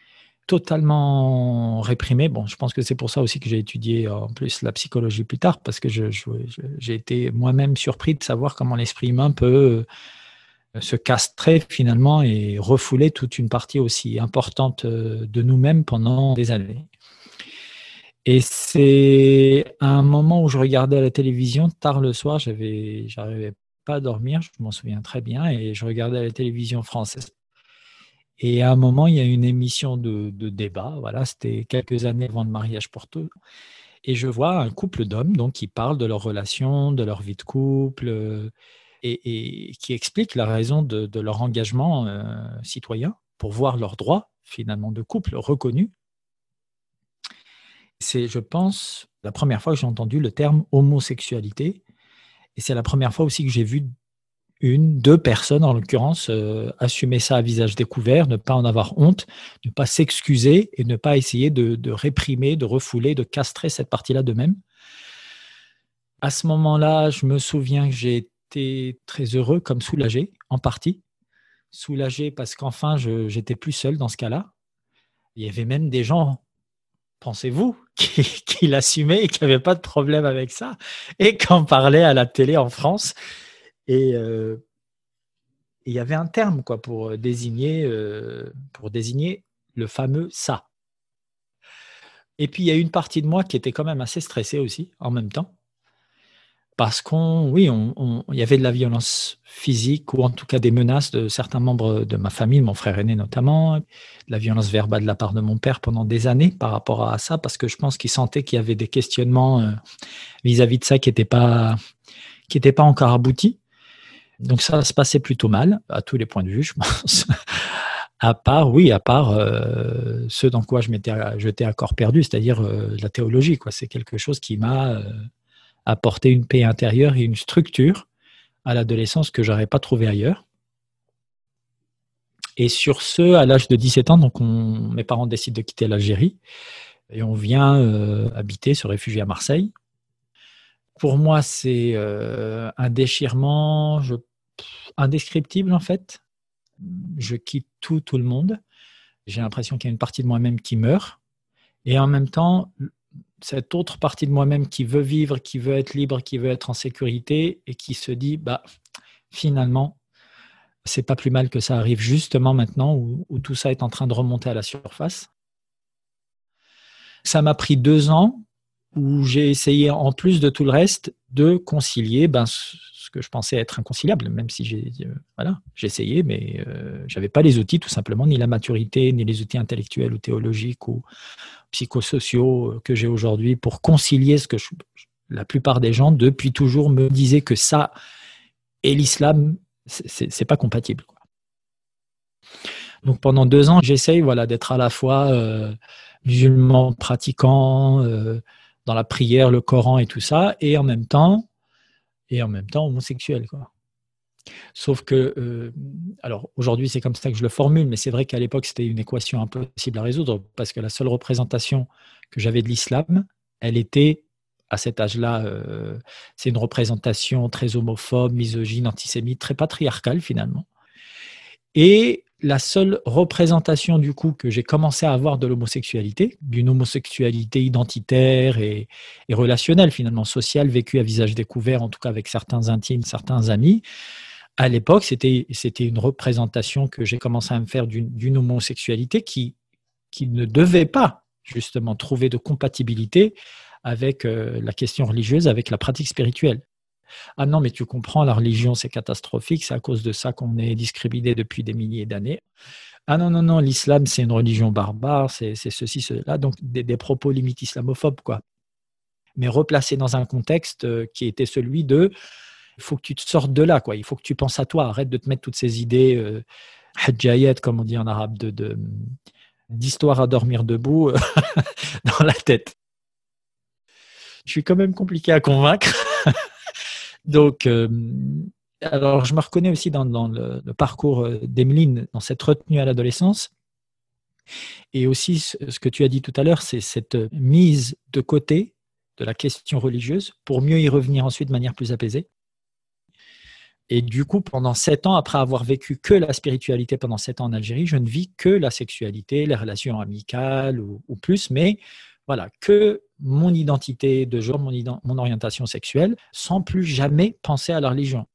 Speaker 2: totalement réprimé. Bon, je pense que c'est pour ça aussi que j'ai étudié en plus la psychologie plus tard, parce que je, je, je, j'ai été moi-même surpris de savoir comment l'esprit humain peut se castrer finalement et refouler toute une partie aussi importante de nous-mêmes pendant des années. Et c'est à un moment où je regardais la télévision, tard le soir, j'avais, j'arrivais pas à dormir, je m'en souviens très bien, et je regardais la télévision française. Et à un moment, il y a une émission de, de débat, voilà, c'était quelques années avant le mariage pour tous, et je vois un couple d'hommes donc, qui parlent de leur relation, de leur vie de couple, et, et qui expliquent la raison de, de leur engagement euh, citoyen pour voir leurs droits finalement de couple reconnus. C'est, je pense, la première fois que j'ai entendu le terme homosexualité, et c'est la première fois aussi que j'ai vu une, deux personnes, en l'occurrence, euh, assumer ça à visage découvert, ne pas en avoir honte, ne pas s'excuser et ne pas essayer de, de réprimer, de refouler, de castrer cette partie-là d'eux-mêmes. À ce moment-là, je me souviens que j'ai été très heureux, comme soulagé, en partie. Soulagé parce qu'enfin, je j'étais plus seul dans ce cas-là. Il y avait même des gens, pensez-vous, qui, qui l'assumaient et qui n'avaient pas de problème avec ça, et qui en parlaient à la télé en France. Et euh, il y avait un terme quoi, pour, désigner, euh, pour désigner le fameux « ça ». Et puis, il y a une partie de moi qui était quand même assez stressée aussi, en même temps, parce qu'on, oui, on, on, il y avait de la violence physique, ou en tout cas des menaces de certains membres de ma famille, mon frère aîné notamment, de la violence verbale de la part de mon père pendant des années par rapport à ça, parce que je pense qu'il sentait qu'il y avait des questionnements euh, vis-à-vis de ça qui n'étaient pas, qui n'étaient pas encore aboutis. Donc ça se passait plutôt mal, à tous les points de vue, je pense. À part, oui, à part euh, ce dans quoi je m'étais jeté à corps perdu, c'est-à-dire euh, la théologie, quoi. C'est quelque chose qui m'a euh, apporté une paix intérieure et une structure à l'adolescence que je n'aurais pas trouvé ailleurs. Et sur ce, à l'âge de dix-sept ans, donc on, mes parents décident de quitter l'Algérie et on vient euh, habiter, se réfugier à Marseille. Pour moi, c'est euh, un déchirement je, indescriptible en fait. Je quitte tout, tout le monde. J'ai l'impression qu'il y a une partie de moi-même qui meurt. Et en même temps, cette autre partie de moi-même qui veut vivre, qui veut être libre, qui veut être en sécurité et qui se dit, bah, finalement, c'est pas plus mal que ça arrive justement maintenant où, où tout ça est en train de remonter à la surface. Ça m'a pris deux ans où j'ai essayé, en plus de tout le reste, de concilier ben, ce que je pensais être inconciliable, même si j'ai euh, voilà, j'ai essayé, mais euh, je n'avais pas les outils tout simplement, ni la maturité, ni les outils intellectuels ou théologiques ou psychosociaux que j'ai aujourd'hui pour concilier ce que je, la plupart des gens, depuis toujours, me disaient que ça et l'islam, c'est, c'est pas compatible, quoi. Donc pendant deux ans, j'essaye voilà, d'être à la fois euh, musulman pratiquant, euh, dans la prière, le Coran et tout ça, et en même temps, et en même temps homosexuel, quoi. Sauf que, euh, alors aujourd'hui c'est comme ça que je le formule, mais c'est vrai qu'à l'époque c'était une équation impossible à résoudre parce que la seule représentation que j'avais de l'islam, elle était à cet âge-là, euh, c'est une représentation très homophobe, misogyne, antisémite, très patriarcale finalement. Et la seule représentation du coup que j'ai commencé à avoir de l'homosexualité, d'une homosexualité identitaire et, et relationnelle finalement, sociale, vécue à visage découvert, en tout cas avec certains intimes, certains amis, à l'époque c'était, c'était une représentation que j'ai commencé à me faire d'une, d'une homosexualité qui, qui ne devait pas justement trouver de compatibilité avec euh, la question religieuse, avec la pratique spirituelle. Ah non, mais tu comprends, la religion, c'est catastrophique, c'est à cause de ça qu'on est discriminé depuis des milliers d'années. Ah non, non, non, l'islam, c'est une religion barbare, c'est, c'est ceci, cela. Donc, des, des propos limite islamophobes, quoi. Mais replacés dans un contexte qui était celui de il faut que tu te sortes de là, quoi. Il faut que tu penses à toi, arrête de te mettre toutes ces idées euh, hajjayat, comme on dit en arabe, de, de, d'histoire à dormir debout dans la tête. Je suis quand même compliqué à convaincre. Donc, euh, alors je me reconnais aussi dans, dans le, le parcours d'Emeline, dans cette retenue à l'adolescence. Et aussi, ce que tu as dit tout à l'heure, c'est cette mise de côté de la question religieuse pour mieux y revenir ensuite de manière plus apaisée. Et du coup, pendant sept ans, après avoir vécu que la spiritualité pendant sept ans en Algérie, je ne vis que la sexualité, les relations amicales ou, ou plus, mais voilà, que mon identité de genre, mon, ident- mon orientation sexuelle, sans plus jamais penser à la religion.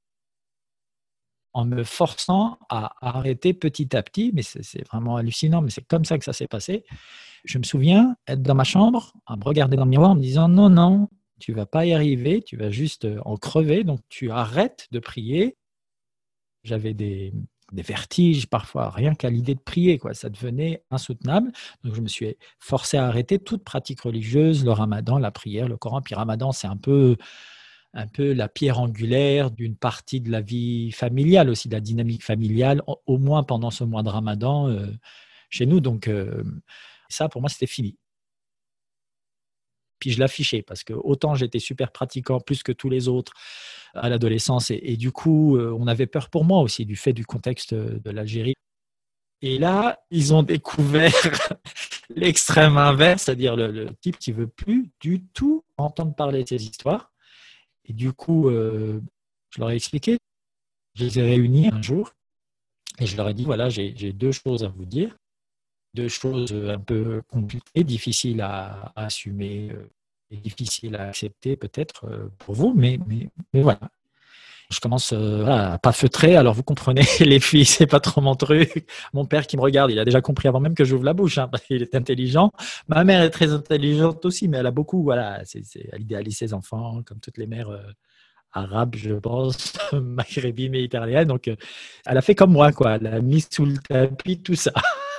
Speaker 2: En me forçant à arrêter petit à petit, mais c'est, c'est vraiment hallucinant, mais c'est comme ça que ça s'est passé. Je me souviens être dans ma chambre, à me regarder dans le miroir en me disant non, non, tu ne vas pas y arriver, tu vas juste en crever, donc tu arrêtes de prier. J'avais des, des vertiges parfois, rien qu'à l'idée de prier, quoi. Ça devenait insoutenable. Donc je me suis forcé à arrêter toute pratique religieuse, le ramadan, la prière, le Coran. Puis ramadan, c'est un peu, un peu la pierre angulaire d'une partie de la vie familiale aussi, de la dynamique familiale, au, au moins pendant ce mois de ramadan euh, chez nous. Donc euh, ça, pour moi, c'était fini. Puis je l'affichais parce que autant j'étais super pratiquant plus que tous les autres à l'adolescence et, et du coup euh, on avait peur pour moi aussi du fait du contexte de l'Algérie. Et là ils ont découvert l'extrême inverse, c'est-à-dire le, le type qui veut plus du tout entendre parler de ces histoires. Et du coup euh, je leur ai expliqué, je les ai réunis un jour et je leur ai dit voilà j'ai, j'ai deux choses à vous dire. Deux choses un peu compliquées, difficiles à, à assumer euh, et difficiles à accepter peut-être euh, pour vous, mais, mais, mais voilà. Je commence euh, voilà, à pas feutrer, alors vous comprenez, les filles, c'est pas trop mon truc. Mon père qui me regarde, il a déjà compris avant même que j'ouvre la bouche, hein, parce qu'il est intelligent. Ma mère est très intelligente aussi, mais elle a beaucoup, voilà, c'est, c'est, elle idéalise ses enfants, comme toutes les mères euh, arabes, je pense, maghrébines, méditerranéennes. Donc, euh, elle a fait comme moi, quoi. Elle a mis sous le tapis tout ça.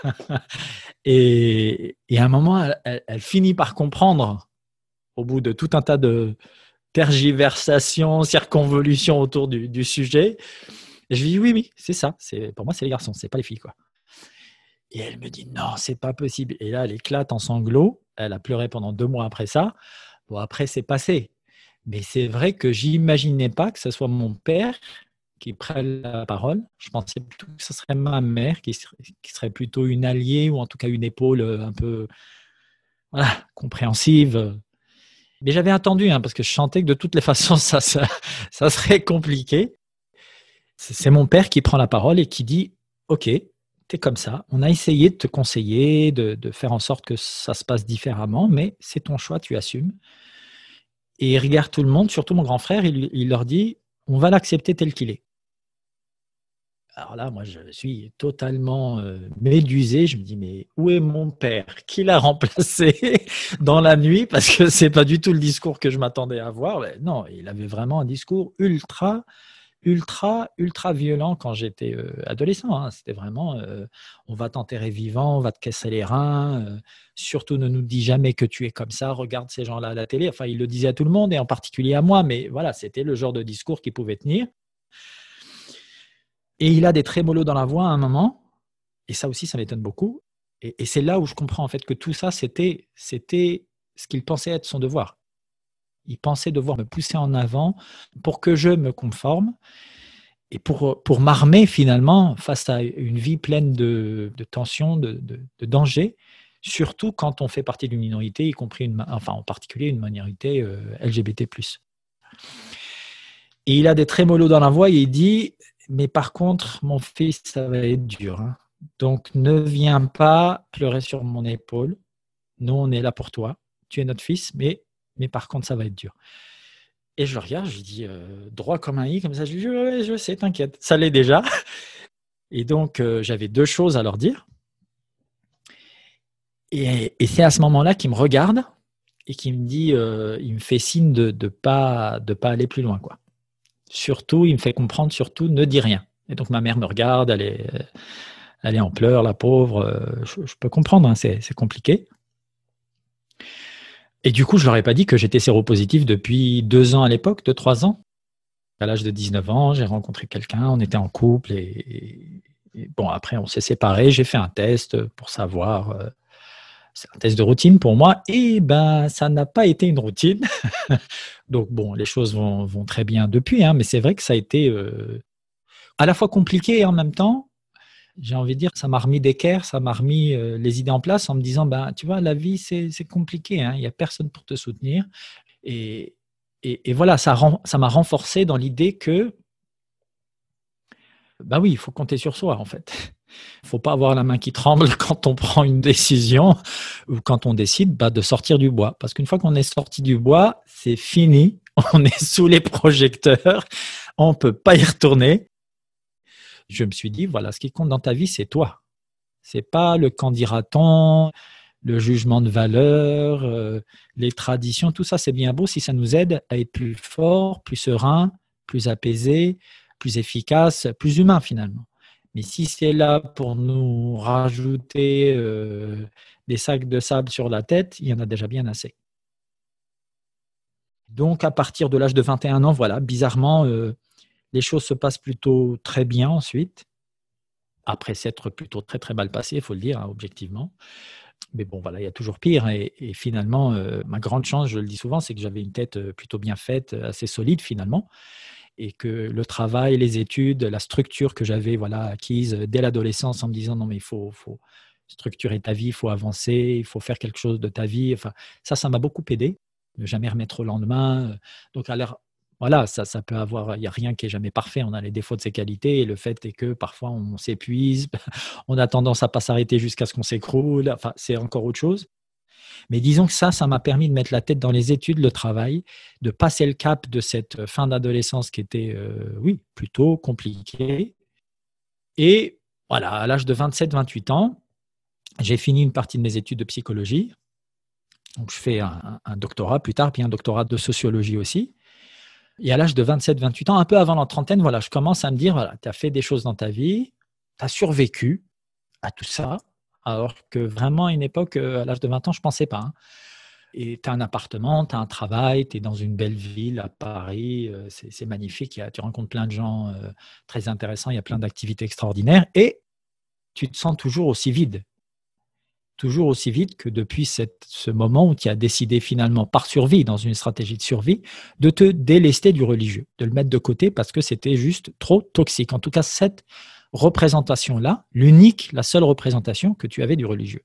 Speaker 2: et, et à un moment, elle, elle, elle finit par comprendre, au bout de tout un tas de tergiversations, circonvolutions autour du, du sujet. Et je lui dis oui, oui, c'est ça. C'est, pour moi, c'est les garçons, c'est pas les filles, quoi. Et elle me dit non, c'est pas possible. Et là, elle éclate en sanglots. Elle a pleuré pendant deux mois après ça. Bon, après, c'est passé. Mais c'est vrai que j'imaginais pas que ce soit mon père qui prenne la parole. Je pensais plutôt que ce serait ma mère qui serait, qui serait plutôt une alliée ou en tout cas une épaule un peu voilà, compréhensive. Mais j'avais attendu hein, parce que je sentais que de toutes les façons, ça, ça, ça serait compliqué. C'est, c'est mon père qui prend la parole et qui dit « Ok, t'es comme ça. On a essayé de te conseiller, de, de faire en sorte que ça se passe différemment, mais c'est ton choix, tu assumes. » Et il regarde tout le monde, surtout mon grand frère, il, il leur dit « On va l'accepter tel qu'il est. » Alors là, moi, je suis totalement euh, médusé. Je me dis, mais où est mon père? Qui l'a remplacé dans la nuit? Parce que c'est pas du tout le discours que je m'attendais à voir. Mais non, il avait vraiment un discours ultra, ultra, ultra violent quand j'étais euh, adolescent. Hein. C'était vraiment, euh, on va t'enterrer vivant, on va te casser les reins. Euh, surtout, ne nous dis jamais que tu es comme ça. Regarde ces gens-là à la télé. Enfin, il le disait à tout le monde et en particulier à moi. Mais voilà, c'était le genre de discours qu'il pouvait tenir. Et il a des trémolos dans la voix à un moment, et ça aussi, ça m'étonne beaucoup. Et, et c'est là où je comprends en fait que tout ça, c'était, c'était ce qu'il pensait être son devoir. Il pensait devoir me pousser en avant pour que je me conforme et pour, pour m'armer finalement face à une vie pleine de, de tensions, de, de, de dangers, surtout quand on fait partie d'une minorité, y compris une, enfin en particulier une minorité euh, L G B T plus. Et il a des trémolos dans la voix et il dit « Mais par contre, mon fils, ça va être dur. Hein. Donc, ne viens pas pleurer sur mon épaule. Nous, on est là pour toi. Tu es notre fils, mais, mais par contre, ça va être dur. » Et je le regarde, je lui dis euh, droit comme un i, comme ça. Je lui dis « Ouais, je sais, t'inquiète. Ça l'est déjà. » Et donc, euh, j'avais deux choses à leur dire. Et, et c'est à ce moment-là qu'il me regarde et qu'il me dit, euh, il me fait signe de ne pas, de pas aller plus loin, quoi. Surtout, il me fait comprendre, surtout, ne dis rien. Et donc, ma mère me regarde, elle est, elle est en pleurs, la pauvre. Je, je peux comprendre, hein, c'est, c'est compliqué. Et du coup, je ne leur ai pas dit que j'étais séropositif depuis deux ans à l'époque, deux, trois ans. À l'âge de dix-neuf ans, j'ai rencontré quelqu'un, on était en couple. Et, et, et bon, après, on s'est séparés. J'ai fait un test pour savoir. Euh, c'est un test de routine pour moi. Et ben, ça n'a pas été une routine. Donc, bon, les choses vont, vont très bien depuis, hein, mais c'est vrai que ça a été euh, à la fois compliqué et en même temps, j'ai envie de dire, ça m'a remis d'équerre, ça m'a remis euh, les idées en place en me disant, ben, tu vois, la vie, c'est, c'est compliqué, hein, il n'y a personne pour te soutenir. Et, et, et voilà, ça, rend, ça m'a renforcé dans l'idée que Bah oui, il faut compter sur soi, en fait. Il ne faut pas avoir la main qui tremble quand on prend une décision ou quand on décide bah, de sortir du bois. Parce qu'une fois qu'on est sorti du bois, c'est fini. On est sous les projecteurs. On ne peut pas y retourner. Je me suis dit, voilà, ce qui compte dans ta vie, c'est toi. Ce n'est pas le qu'en dira-t-on, le jugement de valeur, euh, les traditions. Tout ça, c'est bien beau si ça nous aide à être plus fort, plus serein, plus apaisé, plus efficace, plus humain finalement. Mais si c'est là pour nous rajouter euh, des sacs de sable sur la tête, il y en a déjà bien assez. Donc, à partir de l'âge de vingt et un ans, voilà, bizarrement, euh, les choses se passent plutôt très bien ensuite, après s'être plutôt très très mal passé, il faut le dire, hein, objectivement. Mais bon, voilà, il y a toujours pire. Et, et finalement, euh, ma grande chance, je le dis souvent, c'est que j'avais une tête plutôt bien faite, assez solide finalement. Et que le travail, les études, la structure que j'avais voilà, acquise dès l'adolescence en me disant non mais il faut, faut structurer ta vie, il faut avancer, il faut faire quelque chose de ta vie. Enfin, ça, ça m'a beaucoup aidé, ne jamais remettre au lendemain. Donc alors, voilà, ça, ça peut avoir, il n'y a rien qui est jamais parfait, on a les défauts de ses qualités et le fait est que parfois on s'épuise, on a tendance à ne pas s'arrêter jusqu'à ce qu'on s'écroule, enfin c'est encore autre chose. Mais disons que ça, ça m'a permis de mettre la tête dans les études, le travail, de passer le cap de cette fin d'adolescence qui était, euh, oui, plutôt compliquée. Et voilà, à l'âge de vingt-sept vingt-huit ans, j'ai fini une partie de mes études de psychologie. Donc, je fais un, un doctorat plus tard, puis un doctorat de sociologie aussi. Et à l'âge de vingt-sept vingt-huit ans, un peu avant la trentaine, voilà, je commence à me dire, voilà, tu as fait des choses dans ta vie, tu as survécu à tout ça. Alors que vraiment, à une époque, à l'âge de vingt ans, je ne pensais pas. Hein. Et tu as un appartement, tu as un travail, tu es dans une belle ville à Paris, euh, c'est, c'est magnifique, il y a, tu rencontres plein de gens euh, très intéressants, il y a plein d'activités extraordinaires et tu te sens toujours aussi vide. Toujours aussi vide que depuis cette, ce moment où tu as décidé finalement, par survie, dans une stratégie de survie, de te délester du religieux, de le mettre de côté parce que c'était juste trop toxique. En tout cas, cette représentation-là, l'unique, la seule représentation que tu avais du religieux.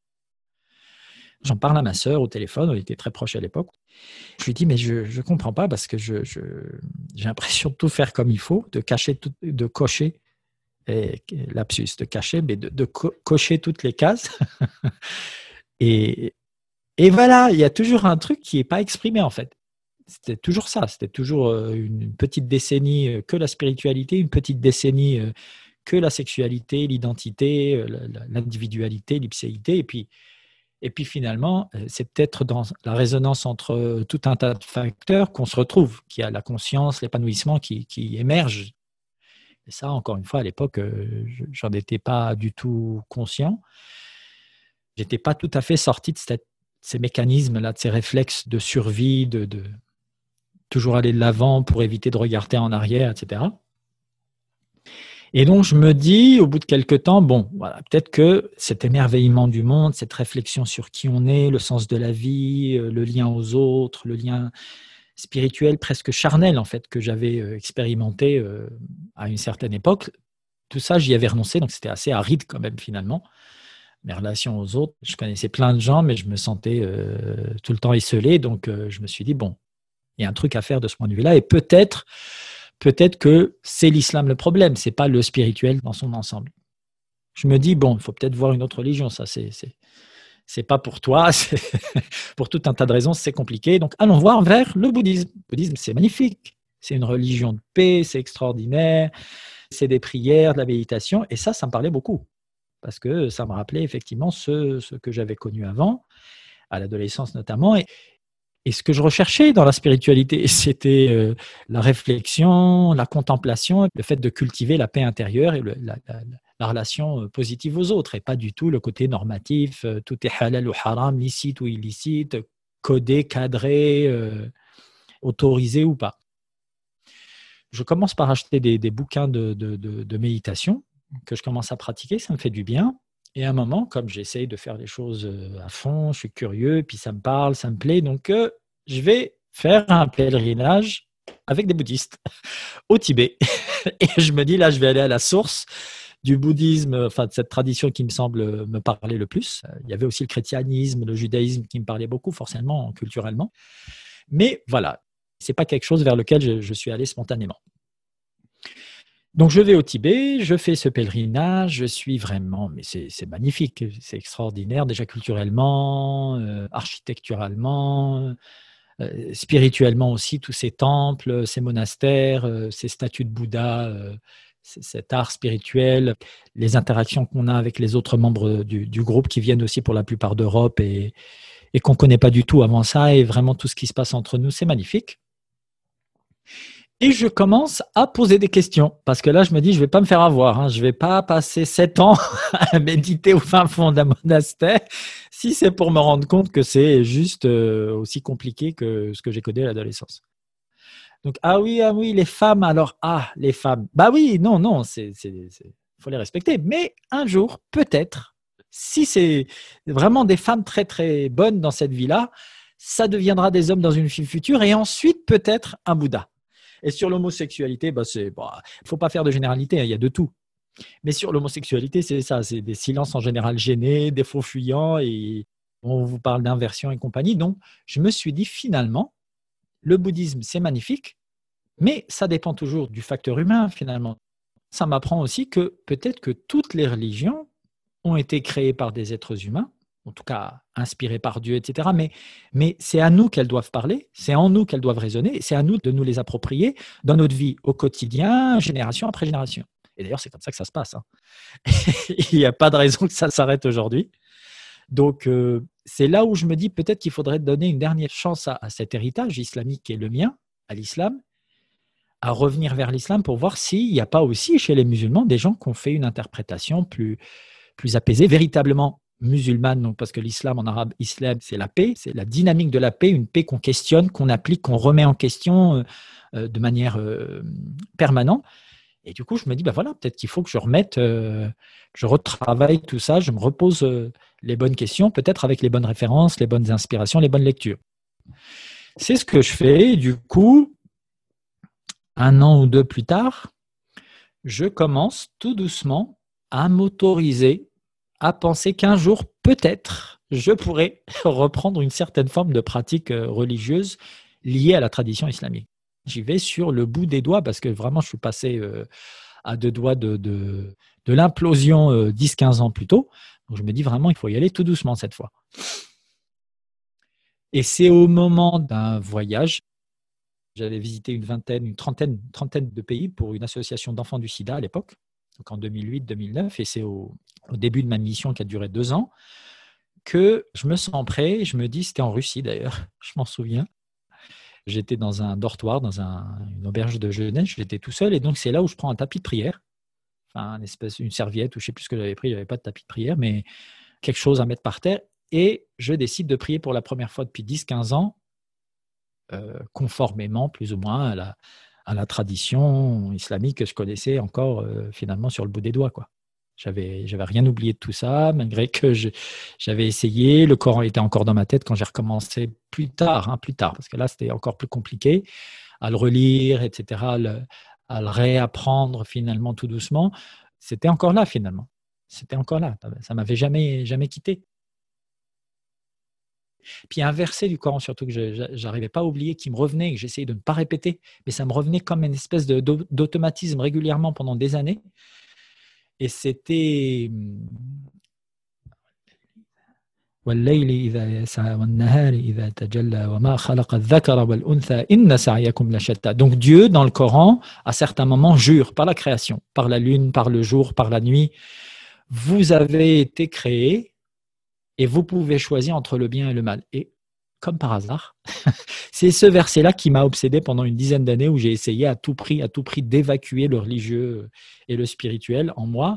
Speaker 2: J'en parle à ma sœur au téléphone, on était très proches à l'époque. Je lui dis, mais je ne comprends pas parce que je, je, j'ai l'impression de tout faire comme il faut, de, cacher tout, de cocher, et, lapsus, de cacher, mais de, de co- cocher toutes les cases. et, et voilà, il y a toujours un truc qui n'est pas exprimé en fait. C'était toujours ça, c'était toujours une petite décennie que la spiritualité, une petite décennie que la sexualité, l'identité, l'individualité, l'ipséité, et puis Et puis finalement, c'est peut-être dans la résonance entre tout un tas de facteurs qu'on se retrouve, qu'il y a la conscience, l'épanouissement qui, qui émerge. Et ça, encore une fois, à l'époque, je n'en étais pas du tout conscient. Je n'étais pas tout à fait sorti de cette, ces mécanismes-là, de ces réflexes de survie, de, de toujours aller de l'avant pour éviter de regarder en arrière, et cetera. Et donc, je me dis, au bout de quelques temps, bon, voilà, peut-être que cet émerveillement du monde, cette réflexion sur qui on est, le sens de la vie, le lien aux autres, le lien spirituel presque charnel, en fait, que j'avais expérimenté à une certaine époque, tout ça, j'y avais renoncé, donc c'était assez aride quand même, finalement. Mes relations aux autres, je connaissais plein de gens, mais je me sentais euh, tout le temps esseulé, donc euh, je me suis dit, bon, il y a un truc à faire de ce point de vue-là, et peut-être... Peut-être que c'est l'islam le problème, ce n'est pas le spirituel dans son ensemble. Je me dis, bon, il faut peut-être voir une autre religion, ça, c'est, c'est, c'est pas pour toi, c'est pour tout un tas de raisons, c'est compliqué. Donc, allons voir vers le bouddhisme. Le bouddhisme, c'est magnifique, c'est une religion de paix, c'est extraordinaire, c'est des prières, de la méditation, et ça, ça me parlait beaucoup, parce que ça me rappelait effectivement ce, ce que j'avais connu avant, à l'adolescence notamment, et Et ce que je recherchais dans la spiritualité, c'était euh, la réflexion, la contemplation, le fait de cultiver la paix intérieure et le, la, la, la relation positive aux autres, et pas du tout le côté normatif, euh, tout est halal ou haram, licite ou illicite, codé, cadré, euh, autorisé ou pas. Je commence par acheter des, des bouquins de, de, de, de méditation que je commence à pratiquer, ça me fait du bien. Et à un moment, comme j'essaye de faire les choses à fond, je suis curieux, puis ça me parle, ça me plaît, donc euh, je vais faire un pèlerinage avec des bouddhistes au Tibet. Et je me dis, là, je vais aller à la source du bouddhisme, enfin de cette tradition qui me semble me parler le plus. Il y avait aussi le chrétianisme, le judaïsme qui me parlait beaucoup, forcément, culturellement. Mais voilà, ce n'est pas quelque chose vers lequel je, je suis allé spontanément. Donc, je vais au Tibet, je fais ce pèlerinage, je suis vraiment, mais c'est, c'est magnifique, c'est extraordinaire, déjà culturellement, euh, architecturalement, euh, spirituellement aussi, tous ces temples, ces monastères, euh, ces statues de Bouddha, euh, cet art spirituel, les interactions qu'on a avec les autres membres du, du groupe qui viennent aussi pour la plupart d'Europe et, et qu'on ne connaît pas du tout avant ça, et vraiment tout ce qui se passe entre nous, c'est magnifique. Et je commence à poser des questions, parce que là, je me dis, je ne vais pas me faire avoir, hein. Je ne vais pas passer sept ans à méditer au fin fond d'un monastère, si c'est pour me rendre compte que c'est juste euh, aussi compliqué que ce que j'ai connu à l'adolescence. Donc, ah oui, ah oui, les femmes, alors, ah, les femmes. Bah oui, non, non, c'est, c'est, c'est, faut les respecter. Mais un jour, peut-être, si c'est vraiment des femmes très, très bonnes dans cette vie-là, ça deviendra des hommes dans une vie future et ensuite, peut-être, un Bouddha. Et sur l'homosexualité, bah c'est, bah, faut pas faire de généralité, hein, il y a de tout. Mais sur l'homosexualité, c'est ça, c'est des silences en général gênés, des faux fuyants et on vous parle d'inversion et compagnie. Donc, je me suis dit finalement, le bouddhisme, c'est magnifique, mais ça dépend toujours du facteur humain finalement. Ça m'apprend aussi que peut-être que toutes les religions ont été créées par des êtres humains, en tout cas inspirées par Dieu, et cetera. Mais, mais c'est à nous qu'elles doivent parler, c'est en nous qu'elles doivent résonner, c'est à nous de nous les approprier dans notre vie au quotidien, génération après génération. Et d'ailleurs, c'est comme ça que ça se passe, hein. Il n'y a pas de raison que ça s'arrête aujourd'hui. Donc, euh, c'est là où je me dis peut-être qu'il faudrait donner une dernière chance à, à cet héritage islamique qui est le mien, à l'islam, à revenir vers l'islam pour voir s'il n'y a pas aussi chez les musulmans des gens qui ont fait une interprétation plus, plus apaisée, véritablement musulmane, donc parce que l'islam en arabe, islam, c'est la paix, c'est la dynamique de la paix, une paix qu'on questionne, qu'on applique, qu'on remet en question euh, euh, de manière euh, permanente. Et du coup, je me dis, ben voilà, peut-être qu'il faut que je remette, euh, que je retravaille tout ça, je me repose euh, les bonnes questions, peut-être avec les bonnes références, les bonnes inspirations, les bonnes lectures. C'est ce que je fais. Et du coup, un an ou deux plus tard, je commence tout doucement à m'autoriser à penser qu'un jour, peut-être, je pourrais reprendre une certaine forme de pratique religieuse liée à la tradition islamique. J'y vais sur le bout des doigts parce que vraiment, je suis passé euh, à deux doigts de, de, de l'implosion euh, dix quinze ans plus tôt. Donc, je me dis vraiment, il faut y aller tout doucement cette fois. Et c'est au moment d'un voyage, j'avais visité une vingtaine, une trentaine, une trentaine de pays pour une association d'enfants du sida à l'époque, donc en deux mille huit deux mille neuf, et c'est au, au début de ma mission qui a duré deux ans que je me sens prêt. Je me dis, c'était en Russie d'ailleurs, je m'en souviens. J'étais dans un dortoir, dans un, une auberge de jeunesse, j'étais tout seul et donc c'est là où je prends un tapis de prière, enfin une, espèce, une serviette ou je ne sais plus ce que j'avais pris, il n'y avait pas de tapis de prière, mais quelque chose à mettre par terre et je décide de prier pour la première fois depuis dix quinze ans, euh, conformément plus ou moins à la, à la tradition islamique que je connaissais encore euh, finalement sur le bout des doigts, quoi. J'avais, j'avais rien oublié de tout ça, malgré que je, j'avais essayé. Le Coran était encore dans ma tête quand j'ai recommencé plus tard, hein, plus tard, parce que là, c'était encore plus compliqué à le relire, et cetera, à le, à le réapprendre finalement tout doucement. C'était encore là, finalement. C'était encore là. Ça ne m'avait jamais, jamais quitté. Puis il y a un verset du Coran, surtout que je n'arrivais pas à oublier, qui me revenait, et que j'essayais de ne pas répéter, mais ça me revenait comme une espèce de, d'automatisme régulièrement pendant des années. Et c'était donc Dieu dans le Coran à certains moments jure par la création, par la lune, par le jour, par la nuit. Vous avez été créés et vous pouvez choisir entre le bien et le mal. Et comme par hasard, c'est ce verset-là qui m'a obsédé pendant une dizaine d'années où j'ai essayé à tout prix, à tout prix d'évacuer le religieux et le spirituel en moi.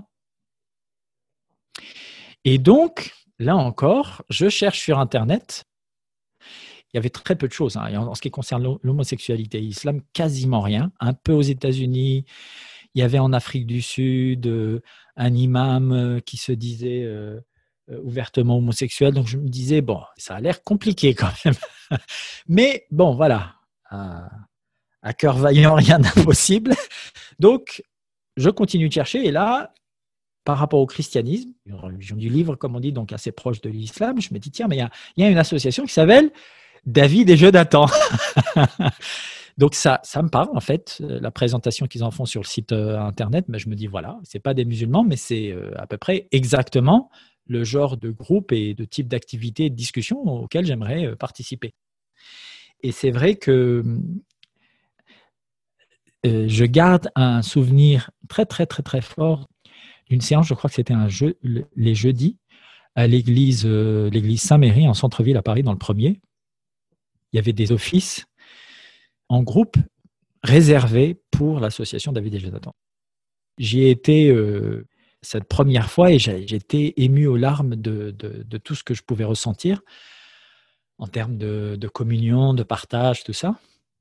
Speaker 2: Et donc, là encore, je cherche sur Internet. Il y avait très peu de choses, hein. En ce qui concerne l'homosexualité et l'islam, quasiment rien. Un peu aux États-Unis. Il y avait en Afrique du Sud euh, un imam euh, qui se disait euh, euh, ouvertement homosexuel. Donc, je me disais, bon, ça a l'air compliqué quand même. Mais bon, voilà. À, à cœur vaillant, rien d'impossible. Donc, je continue de chercher. Et là, par rapport au christianisme, une religion du livre, comme on dit, donc assez proche de l'islam, je me dis, tiens, mais il y a, il y a une association qui s'appelle David et Jonathan. Donc ça, ça me parle en fait, la présentation qu'ils en font sur le site euh, internet. Mais je me dis voilà, c'est pas des musulmans, mais c'est euh, à peu près exactement le genre de groupe et de type d'activité et de discussion auquel j'aimerais euh, participer. Et c'est vrai que euh, je garde un souvenir très très très très fort d'une séance. Je crois que c'était un jeu, le, les jeudis à l'église, euh, l'église Saint-Méry en centre-ville à Paris dans le premier. Il y avait des offices en groupe réservé pour l'association David et Jonathan. J'y ai été euh, cette première fois et j'ai, j'ai été ému aux larmes de, de, de tout ce que je pouvais ressentir en termes de, de communion, de partage, tout ça.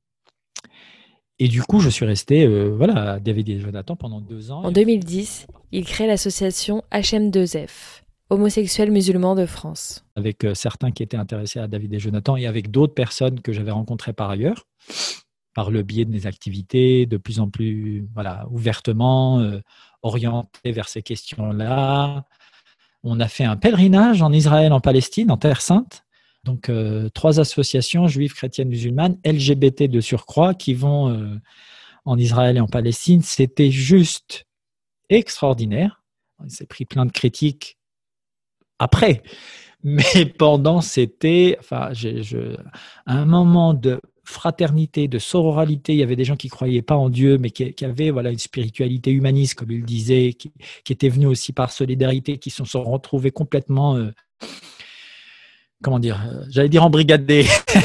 Speaker 2: Et du coup, je suis resté euh, voilà, à David et Jonathan pendant deux ans.
Speaker 3: En deux mille dix, il crée l'association H M deux F, Homosexuels musulmans de France.
Speaker 2: Avec euh, certains qui étaient intéressés à David et Jonathan et avec d'autres personnes que j'avais rencontrées par ailleurs, par le biais de mes activités, de plus en plus voilà, ouvertement euh, orientées vers ces questions-là. On a fait un pèlerinage en Israël, en Palestine, en Terre Sainte. Donc, euh, trois associations juives, chrétiennes, musulmanes, L G B T de surcroît, qui vont euh, en Israël et en Palestine. C'était juste extraordinaire. On s'est pris plein de critiques après. Mais pendant, c'était enfin, j'ai, je, un moment de fraternité, de sororalité. Il y avait des gens qui ne croyaient pas en Dieu, mais qui, qui avaient voilà, une spiritualité humaniste, comme il disait, qui, qui étaient venus aussi par solidarité, qui se sont retrouvés complètement, euh, comment dire, euh, j'allais dire embrigadés,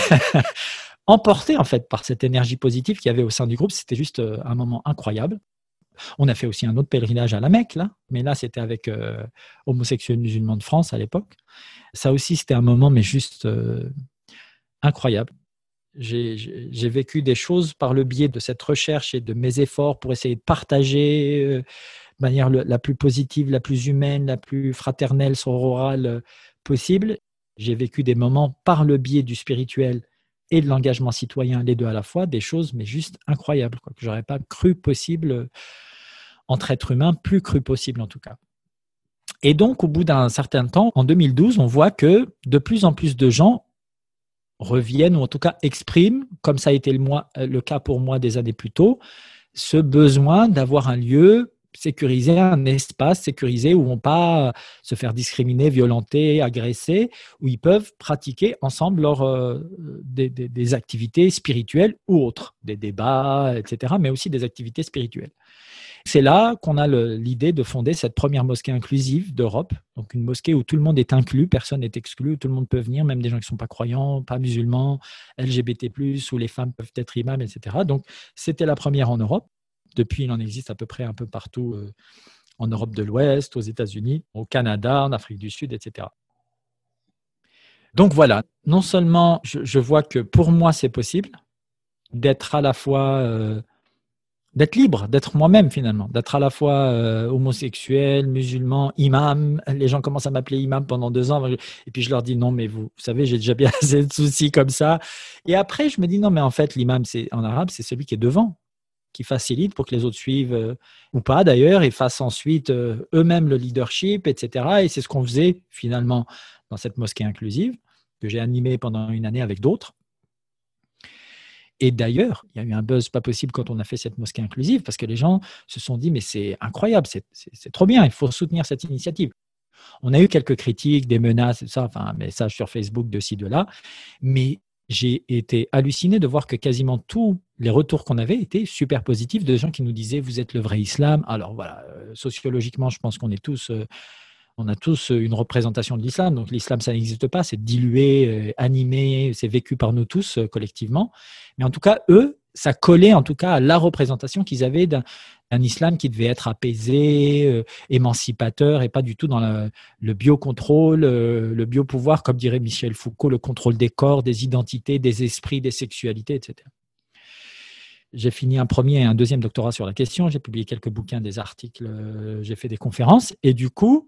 Speaker 2: emportés en fait par cette énergie positive qu'il y avait au sein du groupe. C'était juste euh, un moment incroyable. On a fait aussi un autre pèlerinage à la Mecque, là, mais là, c'était avec euh, Homosexuels musulmans de France à l'époque. Ça aussi, c'était un moment, mais juste euh, incroyable. J'ai, j'ai, j'ai vécu des choses par le biais de cette recherche et de mes efforts pour essayer de partager euh, de manière le, la plus positive, la plus humaine, la plus fraternelle, sororale euh, possible. J'ai vécu des moments par le biais du spirituel et de l'engagement citoyen, les deux à la fois, des choses mais juste incroyables, quoi, que je n'aurais pas cru possible euh, entre êtres humains, plus cru possible en tout cas. Et donc, au bout d'un certain temps, en deux mille douze, on voit que de plus en plus de gens reviennent, ou en tout cas expriment, comme ça a été le, moi, le cas pour moi des années plus tôt, ce besoin d'avoir un lieu sécurisé, un espace sécurisé où on ne peut pas se faire discriminer, violenter, agresser, où ils peuvent pratiquer ensemble leur, euh, des, des, des activités spirituelles ou autres, des débats, et cetera, mais aussi des activités spirituelles. C'est là qu'on a le, l'idée de fonder cette première mosquée inclusive d'Europe, donc une mosquée où tout le monde est inclus, personne n'est exclu, où tout le monde peut venir, même des gens qui ne sont pas croyants, pas musulmans, L G B T plus, où les femmes peuvent être imams, et cetera. Donc, c'était la première en Europe. Depuis, il en existe à peu près un peu partout euh, en Europe de l'Ouest, aux États-Unis, au Canada, en Afrique du Sud, et cetera. Donc voilà, non seulement je, je vois que pour moi, c'est possible d'être à la fois... Euh, d'être libre, d'être moi-même finalement, d'être à la fois euh, homosexuel, musulman, imam. Les gens commencent à m'appeler imam pendant deux ans, et puis je leur dis non, mais vous, vous savez, j'ai déjà bien assez de soucis comme ça. Et après, je me dis non, mais en fait, l'imam, c'est, en arabe, c'est celui qui est devant, qui facilite pour que les autres suivent, euh, ou pas d'ailleurs, et fassent ensuite euh, eux-mêmes le leadership, et cetera. Et c'est ce qu'on faisait finalement dans cette mosquée inclusive, que j'ai animée pendant une année avec d'autres. Et d'ailleurs, il y a eu un buzz pas possible quand on a fait cette mosquée inclusive parce que les gens se sont dit « mais c'est incroyable, c'est, c'est, c'est trop bien, il faut soutenir cette initiative ». On a eu quelques critiques, des menaces, ça, enfin, un message sur Facebook de ci, de là, mais j'ai été halluciné de voir que quasiment tous les retours qu'on avait étaient super positifs, de gens qui nous disaient « vous êtes le vrai islam ». Alors voilà, euh, sociologiquement, je pense qu'on est tous... Euh, On a tous une représentation de l'islam. Donc, l'islam, ça n'existe pas. C'est dilué, euh, animé, c'est vécu par nous tous euh, collectivement. Mais en tout cas, eux, ça collait en tout cas à la représentation qu'ils avaient d'un, d'un islam qui devait être apaisé, euh, émancipateur et pas du tout dans la, le biocontrôle, euh, le biopouvoir, comme dirait Michel Foucault, le contrôle des corps, des identités, des esprits, des sexualités, et cetera. J'ai fini un premier et un deuxième doctorat sur la question. J'ai publié quelques bouquins, des articles, euh, j'ai fait des conférences. Et du coup,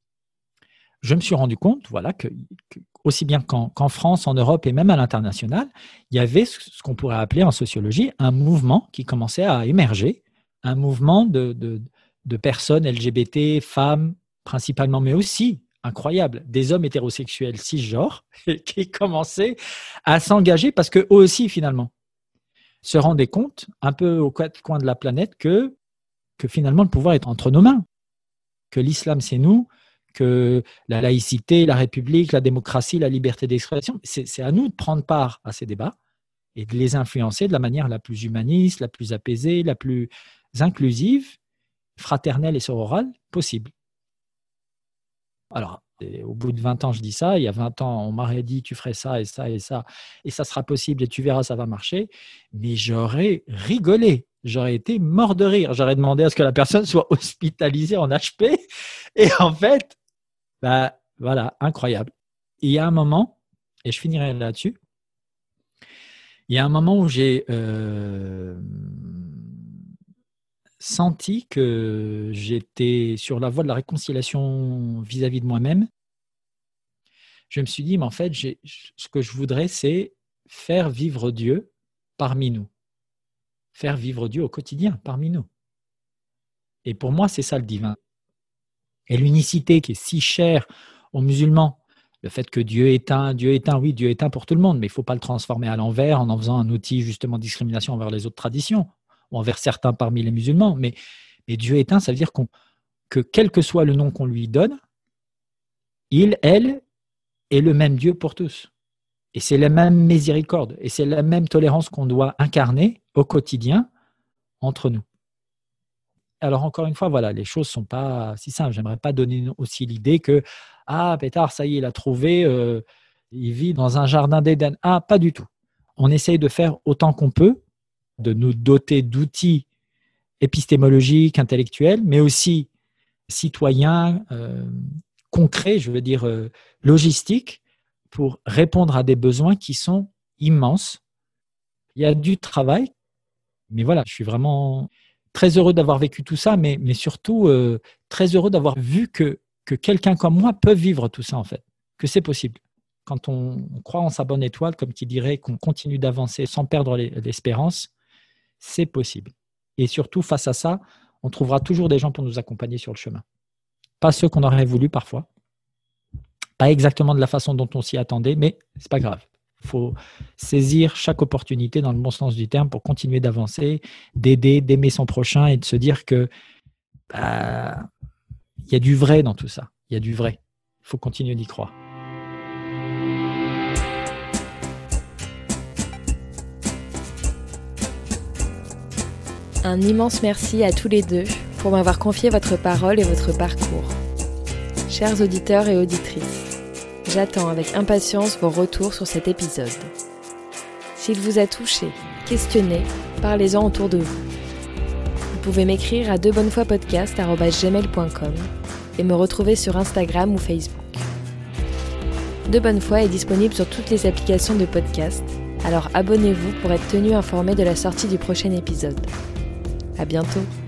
Speaker 2: je me suis rendu compte, voilà, que, que aussi bien qu'en, qu'en France, en Europe et même à l'international, il y avait ce qu'on pourrait appeler en sociologie un mouvement qui commençait à émerger, un mouvement de, de, de personnes L G B T, femmes principalement, mais aussi, incroyable, des hommes hétérosexuels cisgenres qui commençaient à s'engager parce qu'eux aussi, finalement, se rendaient compte, un peu aux quatre coins de la planète, que, que finalement le pouvoir est entre nos mains, que l'islam c'est nous, que la laïcité, la république, la démocratie, la liberté d'expression, c'est, c'est à nous de prendre part à ces débats et de les influencer de la manière la plus humaniste, la plus apaisée, la plus inclusive, fraternelle et sororale possible. Alors, au bout de vingt ans, je dis ça. Il y a vingt ans, on m'aurait dit tu ferais ça et ça et ça, et ça sera possible et tu verras, ça va marcher. Mais j'aurais rigolé. J'aurais été mort de rire. J'aurais demandé à ce que la personne soit hospitalisée en H P. Et en fait, bah, voilà, incroyable. Et il y a un moment, et je finirai là-dessus, il y a un moment où j'ai euh, senti que j'étais sur la voie de la réconciliation vis-à-vis de moi-même. Je me suis dit, mais en fait, j'ai, ce que je voudrais, c'est faire vivre Dieu parmi nous. Faire vivre Dieu au quotidien parmi nous. Et pour moi, c'est ça le divin. Et l'unicité qui est si chère aux musulmans, le fait que Dieu est un, Dieu est un, oui, Dieu est un pour tout le monde, mais il ne faut pas le transformer à l'envers en en faisant un outil justement de discrimination envers les autres traditions ou envers certains parmi les musulmans. Mais, mais Dieu est un, ça veut dire qu'on, que quel que soit le nom qu'on lui donne, il, elle, est le même Dieu pour tous. Et c'est la même miséricorde, et c'est la même tolérance qu'on doit incarner au quotidien entre nous. Alors encore une fois, voilà, les choses ne sont pas si simples. J'aimerais pas donner aussi l'idée que « Ah, pétard, ça y est, il a trouvé, euh, il vit dans un jardin d'Éden. » Ah, pas du tout. On essaye de faire autant qu'on peut, de nous doter d'outils épistémologiques, intellectuels, mais aussi citoyens, euh, concrets, je veux dire euh, logistiques, pour répondre à des besoins qui sont immenses. Il y a du travail, mais voilà, je suis vraiment très heureux d'avoir vécu tout ça, mais, mais surtout euh, très heureux d'avoir vu que, que quelqu'un comme moi peut vivre tout ça, en fait, que c'est possible. Quand on, on croit en sa bonne étoile, comme qui dirait qu'on continue d'avancer sans perdre l'espérance, c'est possible. Et surtout, face à ça, on trouvera toujours des gens pour nous accompagner sur le chemin. Pas ceux qu'on aurait voulu parfois, pas exactement de la façon dont on s'y attendait, mais c'est pas grave. Il faut saisir chaque opportunité dans le bon sens du terme pour continuer d'avancer, d'aider, d'aimer son prochain et de se dire que bah, y a du vrai dans tout ça. Il y a du vrai. Il faut continuer d'y croire.
Speaker 3: Un immense merci à tous les deux pour m'avoir confié votre parole et votre parcours. Chers auditeurs et auditrices, j'attends avec impatience vos retours sur cet épisode. S'il vous a touché, questionné, parlez-en autour de vous. Vous pouvez m'écrire à debonnefoispodcast arobase gmail point com et me retrouver sur Instagram ou Facebook. De Bonne Foi est disponible sur toutes les applications de podcast, alors abonnez-vous pour être tenu informé de la sortie du prochain épisode. À bientôt.